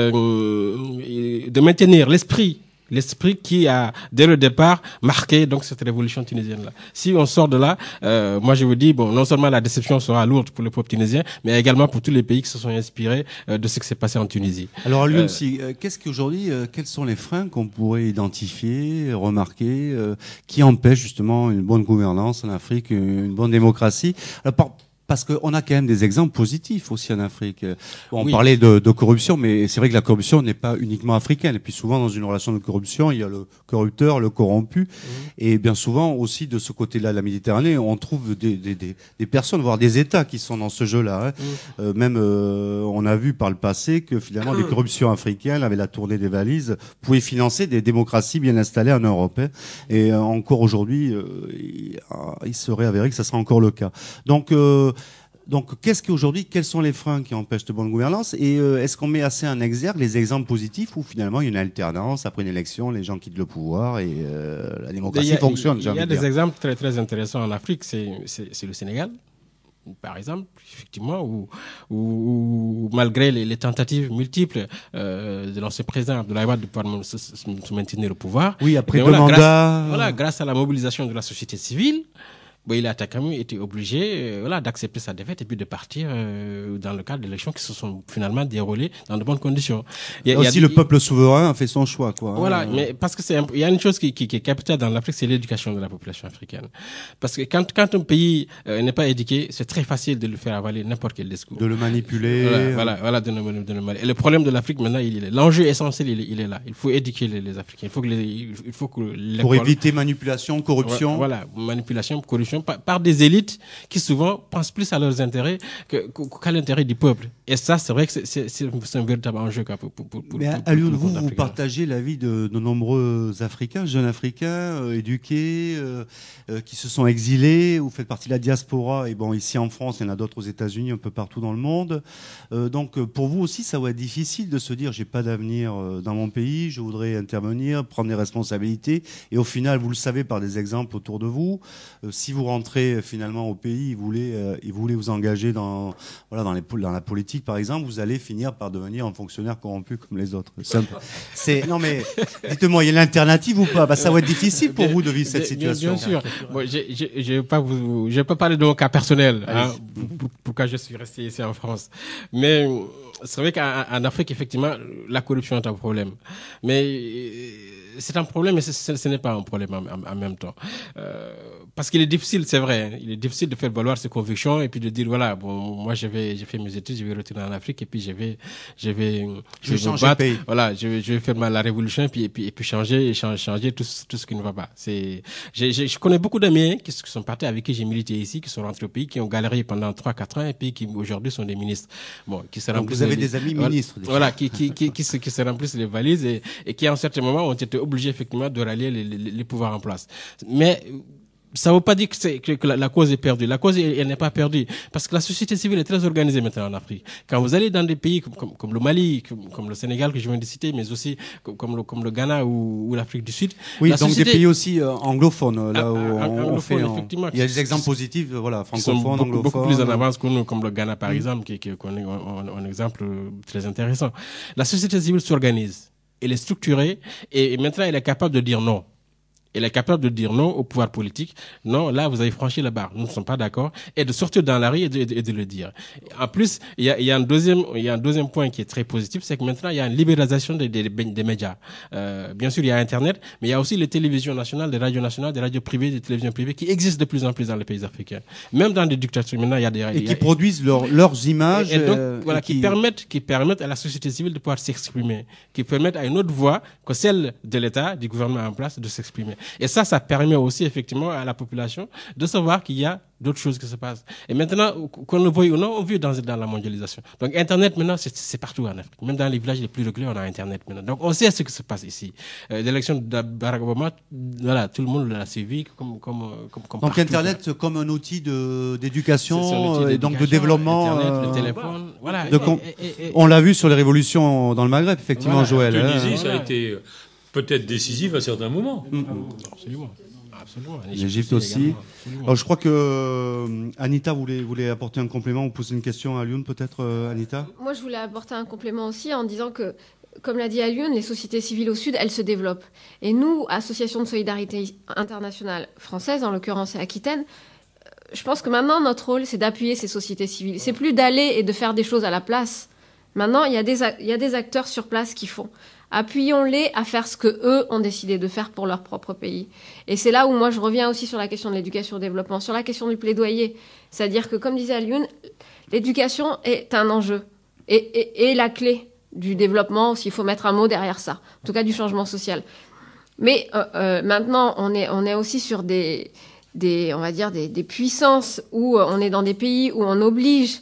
Speaker 3: de maintenir l'esprit qui a dès le départ marqué donc cette révolution tunisienne là. Si on sort de là, moi je vous dis bon, non seulement la déception sera lourde pour le peuple tunisien, mais également pour tous les pays qui se sont inspirés de ce qui s'est passé en Tunisie.
Speaker 1: Alors Lyon, qu'est-ce qu'aujourd'hui, quels sont les freins qu'on pourrait identifier, remarquer, qui empêchent justement une bonne gouvernance en Afrique, une bonne démocratie? Alors, parce qu'on a quand même des exemples positifs aussi en Afrique. On parlait de corruption, mais c'est vrai que la corruption n'est pas uniquement africaine. Et puis souvent, dans une relation de corruption, il y a le corrupteur, le corrompu. Et bien souvent, aussi de ce côté-là de la Méditerranée, on trouve des personnes, voire des États qui sont dans ce jeu-là. Hein. Même, on a vu par le passé que finalement, les corruptions africaines, avec la tournée des valises, pouvaient financer des démocraties bien installées en Europe. Hein. Et encore aujourd'hui, il serait avéré que ça sera encore le cas. Donc, Donc, quels sont les freins qui empêchent de bonne gouvernance? Et est-ce qu'on met assez en exergue les exemples positifs où finalement il y a une alternance, après une élection, les gens quittent le pouvoir et la démocratie fonctionne?
Speaker 3: Il y a des exemples très, très intéressants en Afrique, c'est le Sénégal, par exemple, effectivement, où malgré les tentatives multiples de l'ancien président Abdoulaye Wade de pouvoir se maintenir au pouvoir,
Speaker 1: oui, après deux mandats,
Speaker 3: grâce à la mobilisation de la société civile, il a quand même été obligé d'accepter sa défaite et puis de partir dans le cadre d'élections qui se sont finalement déroulées dans de bonnes conditions.
Speaker 1: Le peuple souverain a fait son choix, quoi.
Speaker 3: Voilà, mais parce que il y a une chose qui est capitale dans l'Afrique, c'est l'éducation de la population africaine. Parce que quand un pays n'est pas éduqué, c'est très facile de le faire avaler n'importe quel discours.
Speaker 1: De le manipuler.
Speaker 3: Voilà, de le manipuler. Et le problème de l'Afrique maintenant, l'enjeu essentiel, il est là. Il faut éduquer les Africains. Il faut que
Speaker 1: pour éviter manipulation, corruption.
Speaker 3: Voilà, manipulation, corruption. Par des élites qui souvent pensent plus à leurs intérêts qu'à l'intérêt du peuple. Et ça, c'est vrai que c'est un véritable enjeu pour
Speaker 1: mais Alioune, vous partagez l'avis de nombreux Africains, jeunes Africains, éduqués, qui se sont exilés. Vous faites partie de la diaspora. Et bon, ici en France, il y en a d'autres aux États-Unis, un peu partout dans le monde. Donc, pour vous aussi, ça va être difficile de se dire, j'ai pas d'avenir dans mon pays, je voudrais intervenir, prendre des responsabilités. Et au final, vous le savez par des exemples autour de vous, si vous rentrez finalement au pays, ils voulaient vous engager dans la politique, par exemple, vous allez finir par devenir un fonctionnaire corrompu comme les autres. Non mais, dites-moi, il y a l'alternative ou pas? Ça va être difficile pour vous de vivre cette situation.
Speaker 3: Bien sûr. Bon, je vais pas parler de mon cas personnel, pourquoi je suis resté ici en France. Mais c'est vrai qu'en Afrique, effectivement, la corruption est un problème. Mais c'est un problème, mais ce n'est pas un problème en même temps. Parce qu'il est difficile, c'est vrai, il est difficile de faire valoir ses convictions et puis de dire, voilà, bon, moi j'ai fait mes études, je vais retourner en Afrique et puis je vais me battre. Voilà, je vais faire la révolution et puis changer tout ce qui ne va pas. Je connais beaucoup d'amis qui sont partis avec qui j'ai milité ici, qui sont rentrés au pays, qui ont galéré pendant 3-4 ans et puis qui aujourd'hui sont des ministres. Bon, qui se remplissent.
Speaker 1: Donc vous avez des amis ministres.
Speaker 3: Voilà, qui se remplissent les valises et qui à un certain moment ont été obligés effectivement de rallier les pouvoirs en place. Mais ça ne veut pas dire que la cause est perdue. La cause, elle n'est pas perdue. Parce que la société civile est très organisée maintenant en Afrique. Quand vous allez dans des pays comme le Mali, comme le Sénégal que je viens de citer, mais aussi comme le Ghana ou l'Afrique du Sud.
Speaker 1: Oui, donc des pays aussi anglophones, là où on fait.
Speaker 3: Effectivement,
Speaker 1: il y a des exemples positifs, francophones, anglophones.
Speaker 3: Beaucoup plus en avance que nous, comme le Ghana par exemple, qui est un exemple très intéressant. La société civile s'organise. Elle est structurée et maintenant elle est capable de dire non. Elle est capable de dire non au pouvoir politique. Non, là, vous avez franchi la barre. Nous ne sommes pas d'accord. Et de sortir dans la rue et de le dire. En plus, il y a un deuxième point qui est très positif, c'est que maintenant, il y a une libéralisation des médias. Bien sûr, il y a Internet, mais il y a aussi les télévisions nationales, les radios nationales, des radios privées, des télévisions privées qui existent de plus en plus dans les pays africains. Même dans des dictatures, maintenant, il y a des...
Speaker 1: Et qui produisent leurs images.
Speaker 3: Et donc, qui permettent à la société civile de pouvoir s'exprimer, qui permettent à une autre voix que celle de l'État, du gouvernement en place, de s'exprimer. Et ça permet aussi effectivement à la population de savoir qu'il y a d'autres choses qui se passent. Et maintenant, qu'on le veuille ou non, on vit dans la mondialisation. Donc Internet maintenant, c'est partout en Afrique. Même dans les villages les plus reculés, on a Internet maintenant. Donc on sait ce qui se passe ici. L'élection de Barack Obama, voilà, tout le monde l'a suivi comme
Speaker 1: donc Internet comme un outil d'éducation et donc de développement.
Speaker 3: Internet, le téléphone, voilà.
Speaker 1: On l'a vu sur les révolutions dans le Maghreb, effectivement,
Speaker 2: voilà,
Speaker 1: Joël.
Speaker 2: En Tunisie, ça a été peut-être décisif à certains moments.
Speaker 3: Absolument.
Speaker 1: L'Égypte aussi. Alors, je crois que Anita voulait apporter un complément ou poser une question à Alioune, peut-être, Anita.
Speaker 6: Moi, je voulais apporter un complément aussi en disant que, comme l'a dit Alioune, les sociétés civiles au Sud, elles se développent. Et nous, Association de solidarité internationale française, en l'occurrence et Aquitaine, je pense que maintenant, notre rôle, c'est d'appuyer ces sociétés civiles. C'est plus d'aller et de faire des choses à la place. Maintenant, il y a des acteurs sur place qui font. Appuyons-les à faire ce que eux ont décidé de faire pour leur propre pays. Et c'est là où moi je reviens aussi sur la question de l'éducation au développement, sur la question du plaidoyer. C'est-à-dire que, comme disait Alioune, l'éducation est un enjeu et la clé du développement, s'il faut mettre un mot derrière ça, en tout cas du changement social. Mais maintenant, on est aussi sur on va dire des puissances où on est dans des pays où on oblige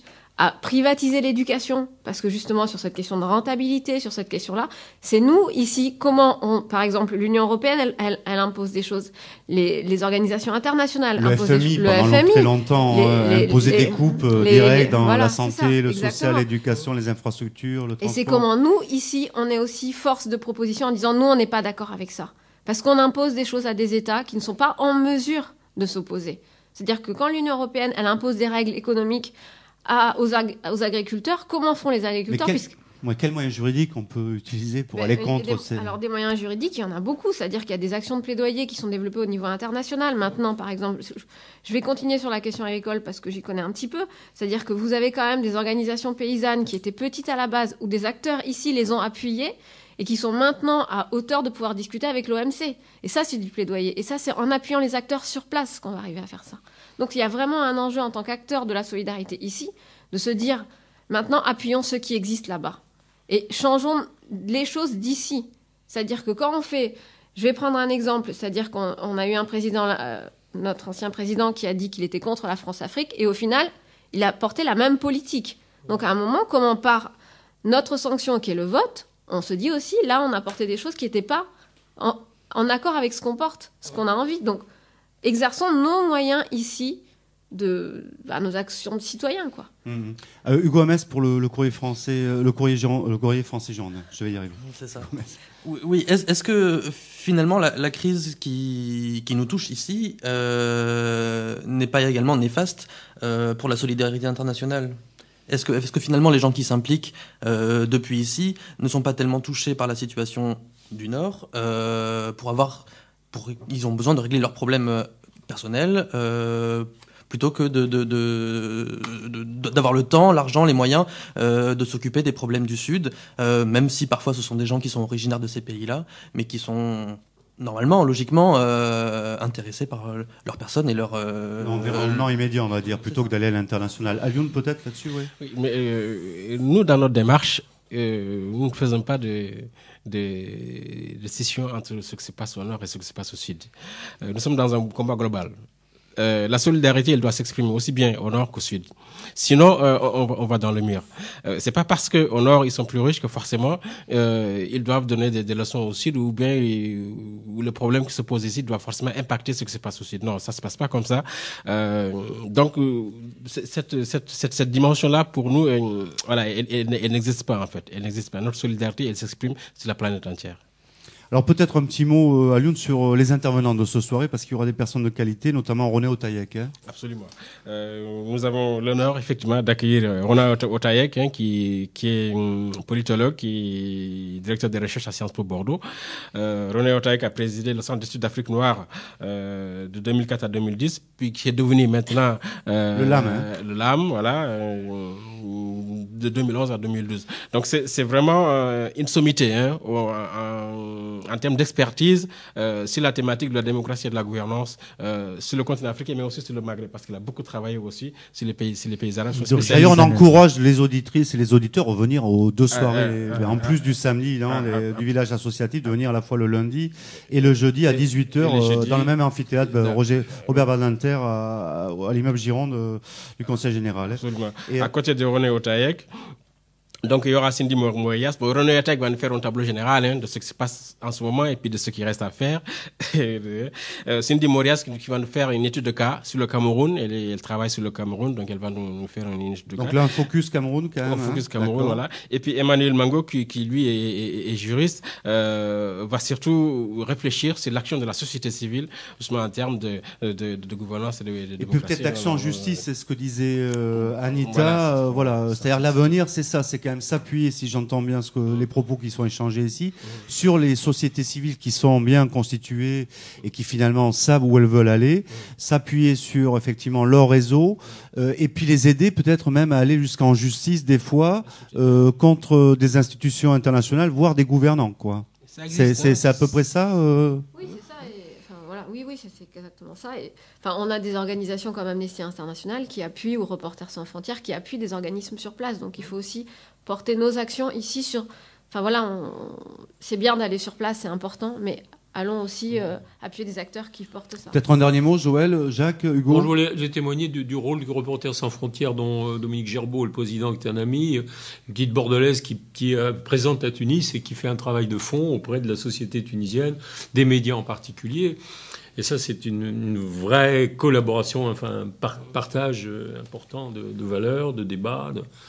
Speaker 6: à privatiser l'éducation, parce que justement sur cette question de rentabilité, sur cette question-là, c'est nous ici, par exemple, l'Union européenne, elle impose des choses, les organisations internationales imposent des choses.
Speaker 1: Le FMI, très longtemps, imposait des coupes directes dans la santé, le social, l'éducation, les infrastructures, le transport.
Speaker 6: Et c'est comment nous, ici, on est aussi force de proposition en disant, nous, on n'est pas d'accord avec ça. Parce qu'on impose des choses à des États qui ne sont pas en mesure de s'opposer. C'est-à-dire que quand l'Union européenne, elle impose des règles économiques aux agriculteurs, comment font les agriculteurs?
Speaker 1: Quels moyens juridiques on peut utiliser pour aller contre ces...
Speaker 6: Alors, des moyens juridiques, il y en a beaucoup. C'est-à-dire qu'il y a des actions de plaidoyer qui sont développées au niveau international. Maintenant, par exemple, je vais continuer sur la question agricole parce que j'y connais un petit peu. C'est-à-dire que vous avez quand même des organisations paysannes qui étaient petites à la base, où des acteurs ici les ont appuyées et qui sont maintenant à hauteur de pouvoir discuter avec l'OMC. Et ça, c'est du plaidoyer. Et ça, c'est en appuyant les acteurs sur place qu'on va arriver à faire ça. Donc, il y a vraiment un enjeu en tant qu'acteur de la solidarité ici, de se dire, maintenant, appuyons ceux qui existent là-bas. Et changeons les choses d'ici. C'est-à-dire que quand on fait... Je vais prendre un exemple. C'est-à-dire qu'on a eu un président, notre ancien président, qui a dit qu'il était contre la France-Afrique. Et au final, il a porté la même politique. Donc, à un moment, comment par notre sanction, qui est le vote, on se dit aussi, là, on a porté des choses qui n'étaient pas en accord avec ce qu'on porte, ce qu'on a envie. Donc, exerçons nos moyens ici à nos actions de citoyens, quoi.
Speaker 1: Hugo Hamès pour le courrier français, le courrier français jaune. Je vais y arriver.
Speaker 7: C'est ça. Oui. Est-ce que finalement la crise qui nous touche ici n'est pas également néfaste pour la solidarité internationale? Est-ce que finalement les gens qui s'impliquent depuis ici ne sont pas tellement touchés par la situation du Nord ils ont besoin de régler leurs problèmes personnels plutôt que d'avoir le temps, l'argent, les moyens de s'occuper des problèmes du Sud, même si parfois ce sont des gens qui sont originaires de ces pays-là, mais qui sont normalement, logiquement, intéressés par leur personne et leur...
Speaker 1: L'environnement immédiat, on va dire, plutôt que d'aller à l'international. Alioune, peut-être, là-dessus, oui.
Speaker 3: Oui, mais nous, dans notre démarche, nous ne faisons pas de scission entre ce qui se passe au nord et ce qui se passe au sud. Nous sommes dans un combat global. La solidarité, elle doit s'exprimer aussi bien au nord qu'au sud. Sinon, on va dans le mur. C'est pas parce que au nord ils sont plus riches que forcément ils doivent donner des leçons au sud, ou bien le problème qui se pose ici doit forcément impacter ce qui se passe au sud. Non, ça se passe pas comme ça. Donc cette dimension-là pour nous, elle n'existe pas en fait. Elle n'existe pas. Notre solidarité, elle s'exprime sur la planète entière.
Speaker 1: Alors peut-être un petit mot, Alioune, sur les intervenants de ce soirée, parce qu'il y aura des personnes de qualité, notamment René Otaïek.
Speaker 3: Absolument. Nous avons l'honneur, effectivement, d'accueillir René Otaïek, qui est politologue, qui est directeur des recherches à Sciences Po Bordeaux. René Otaïek a présidé le Centre d'études d'Afrique noire de 2004 à 2010, puis qui est devenu maintenant
Speaker 1: le LAM.
Speaker 3: Le LAM, voilà, de 2011 à 2012. Donc c'est vraiment une sommité en termes d'expertise sur la thématique de la démocratie et de la gouvernance sur le continent africain, mais aussi sur le Maghreb, parce qu'il a beaucoup travaillé aussi sur les pays arabes.
Speaker 1: D'ailleurs, on encourage les auditrices et les auditeurs à venir aux deux soirées, en plus du samedi du village associatif, de venir à la fois le lundi et le jeudi à 18h dans le même amphithéâtre Robert Badinter à l'immeuble Gironde du Conseil général.
Speaker 3: Absolument. Et à côté de René Otaïek, donc, il y aura Cindy Mourias. René Otaïek va nous faire un tableau général de ce qui se passe en ce moment et puis de ce qui reste à faire. Cindy Mourias qui va nous faire une étude de cas sur le Cameroun. Elle travaille sur le Cameroun, donc elle va nous faire une étude de cas.
Speaker 1: Donc là, un focus Cameroun quand même.
Speaker 3: Un focus Cameroun, voilà. Et puis Emmanuel Mango, qui lui est juriste, va surtout réfléchir sur l'action de la société civile, justement en termes de gouvernance et de démocratie. Et
Speaker 1: peut-être l'action en justice, c'est ce que disait Anita. Voilà. C'est-à-dire l'avenir, c'est ça, c'est quand même s'appuyer, si j'entends bien les propos qui sont échangés ici, sur les sociétés civiles qui sont bien constituées et qui finalement savent où elles veulent aller, s'appuyer sur effectivement leur réseau, et puis les aider peut-être même à aller jusqu'en justice des fois contre des institutions internationales, voire des gouvernants, quoi. C'est à peu près ça.
Speaker 6: Oui, c'est ça. Oui, c'est exactement ça. On a des organisations comme Amnesty International qui appuient, ou Reporters sans frontières, qui appuient des organismes sur place. Donc il faut aussi porter nos actions ici sur... c'est bien d'aller sur place, c'est important, mais allons aussi appuyer des acteurs qui portent ça.
Speaker 1: Peut-être un dernier mot, Joël, Jacques, Hugo.
Speaker 2: Bon, j'ai témoigné du rôle du Reporters sans frontières dont Dominique Gerbeau, le président, qui est un ami, une petite bordelaise qui est présente à Tunis et qui fait un travail de fond auprès de la société tunisienne, des médias en particulier. Et ça, c'est une vraie collaboration, enfin, partage important de valeurs, de débats,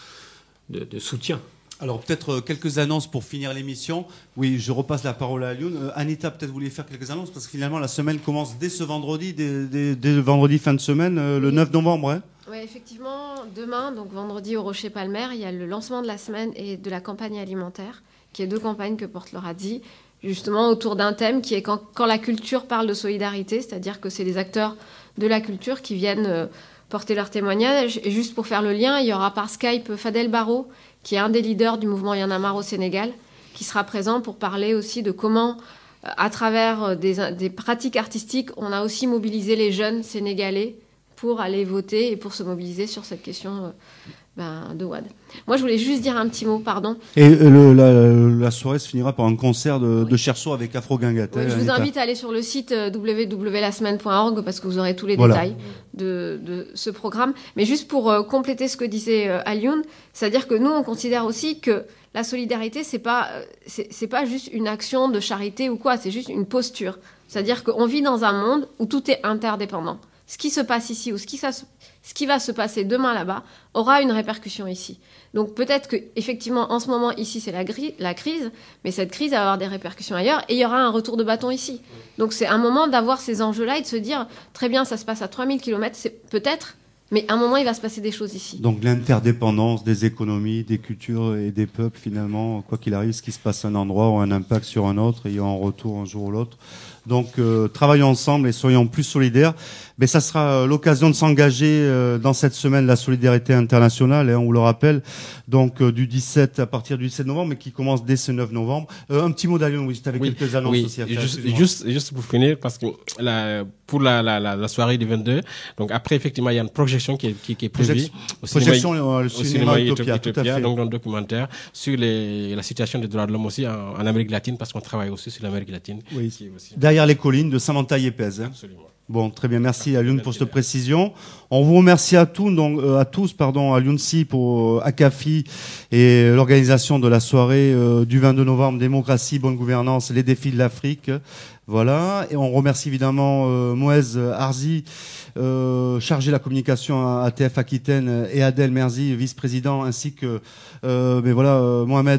Speaker 2: de soutien.
Speaker 1: Alors peut-être quelques annonces pour finir l'émission. Oui, je repasse la parole à Alioune. Anita, peut-être vous voulez faire quelques annonces parce que finalement la semaine commence dès ce vendredi, dès le vendredi fin de semaine, le 9 novembre. Hein.
Speaker 6: Oui, effectivement, demain, donc vendredi au Rocher Palmer, il y a le lancement de la semaine et de la campagne alimentaire, qui est 2 campagnes que porte le RADZI, justement autour d'un thème qui est quand la culture parle de solidarité, c'est-à-dire que c'est les acteurs de la culture qui viennent porter leur témoignage. Et juste pour faire le lien, il y aura par Skype Fadel Barro, qui est un des leaders du mouvement Y en a marre au Sénégal, qui sera présent pour parler aussi de comment, à travers des pratiques artistiques, on a aussi mobilisé les jeunes sénégalais pour aller voter et pour se mobiliser sur cette question de WAD. Moi, je voulais juste dire un petit mot, pardon.
Speaker 1: Et la soirée se finira par un concert de Cherceau avec Afro Gangata.
Speaker 6: Oui, je vous invite à aller sur le site www.lasemaine.org parce que vous aurez tous les détails de ce programme. Mais juste pour compléter ce que disait Alioune, c'est-à-dire que nous, on considère aussi que la solidarité, c'est pas juste une action de charité ou quoi, c'est juste une posture. C'est-à-dire qu'on vit dans un monde où tout est interdépendant. Ce qui se passe ici ou ce qui va se passer demain là-bas aura une répercussion ici. Donc peut-être que effectivement en ce moment ici c'est la crise, mais cette crise va avoir des répercussions ailleurs et il y aura un retour de bâton ici. Donc c'est un moment d'avoir ces enjeux-là et de se dire très bien ça se passe à 3000 km, c'est peut-être, mais à un moment il va se passer des choses ici.
Speaker 1: Donc l'interdépendance des économies, des cultures et des peuples finalement, quoi qu'il arrive, ce qui se passe à un endroit ou un impact sur un autre, il y a un retour un jour ou l'autre. Donc travaillons ensemble et soyons plus solidaires. Mais ça sera l'occasion de s'engager dans cette semaine de la solidarité internationale, hein, on vous le rappelle, donc à partir du 17 novembre, mais qui commence dès ce 9 novembre. Un petit mot d'Alioune, oui, avec quelques annonces aussi à faire.
Speaker 3: Juste pour finir, parce que pour la soirée du 22, donc après effectivement il y a une projection qui est prévue au cinéma Utopia, donc un documentaire sur la situation des droits de l'homme aussi en Amérique latine, parce qu'on travaille aussi sur l'Amérique latine.
Speaker 1: Oui. Derrière les collines de Samantha Yepes. Hein.
Speaker 3: Absolument.
Speaker 1: Bon, très bien, merci Alioune pour cette précision. On vous remercie à tous, Alioune Si pour Akafi et l'organisation de la soirée du 22 novembre, démocratie, bonne gouvernance, les défis de l'Afrique. Voilà, et on remercie évidemment Moez Arzi, chargé de la communication à ATF Aquitaine, et Adel Merzi, vice-président, ainsi que Mohamed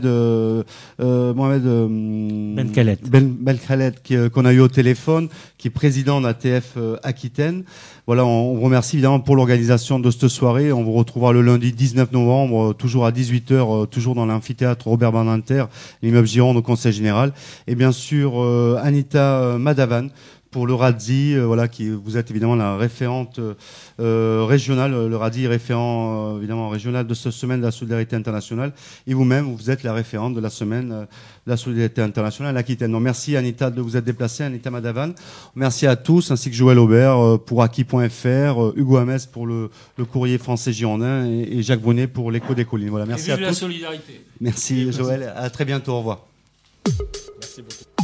Speaker 4: Ben Khaled,
Speaker 1: Ben Khaled qu'on a eu au téléphone, qui est président d'ATF Aquitaine. Voilà, on vous remercie évidemment pour l'organisation de cette soirée. On vous retrouvera le lundi 19 novembre, toujours à 18h, toujours dans l'amphithéâtre Robert Badinter, l'immeuble Gironde au Conseil Général. Et bien sûr, Anita Madavan pour le RADZI, qui vous êtes évidemment la référente régionale, le RADZI référent évidemment régional de cette semaine de la solidarité internationale, et vous-même vous êtes la référente de la semaine de la solidarité internationale à Aquitaine. Donc merci Anita de vous être déplacée, Anita Madavan. Merci à tous, ainsi que Joël Aubert pour Aki.fr, Hugo Hames pour le courrier français girondin et Jacques Brunet pour l'écho des collines. Voilà, merci à tous.
Speaker 2: La solidarité.
Speaker 1: Merci Joël, à très bientôt, au revoir.
Speaker 3: Merci beaucoup.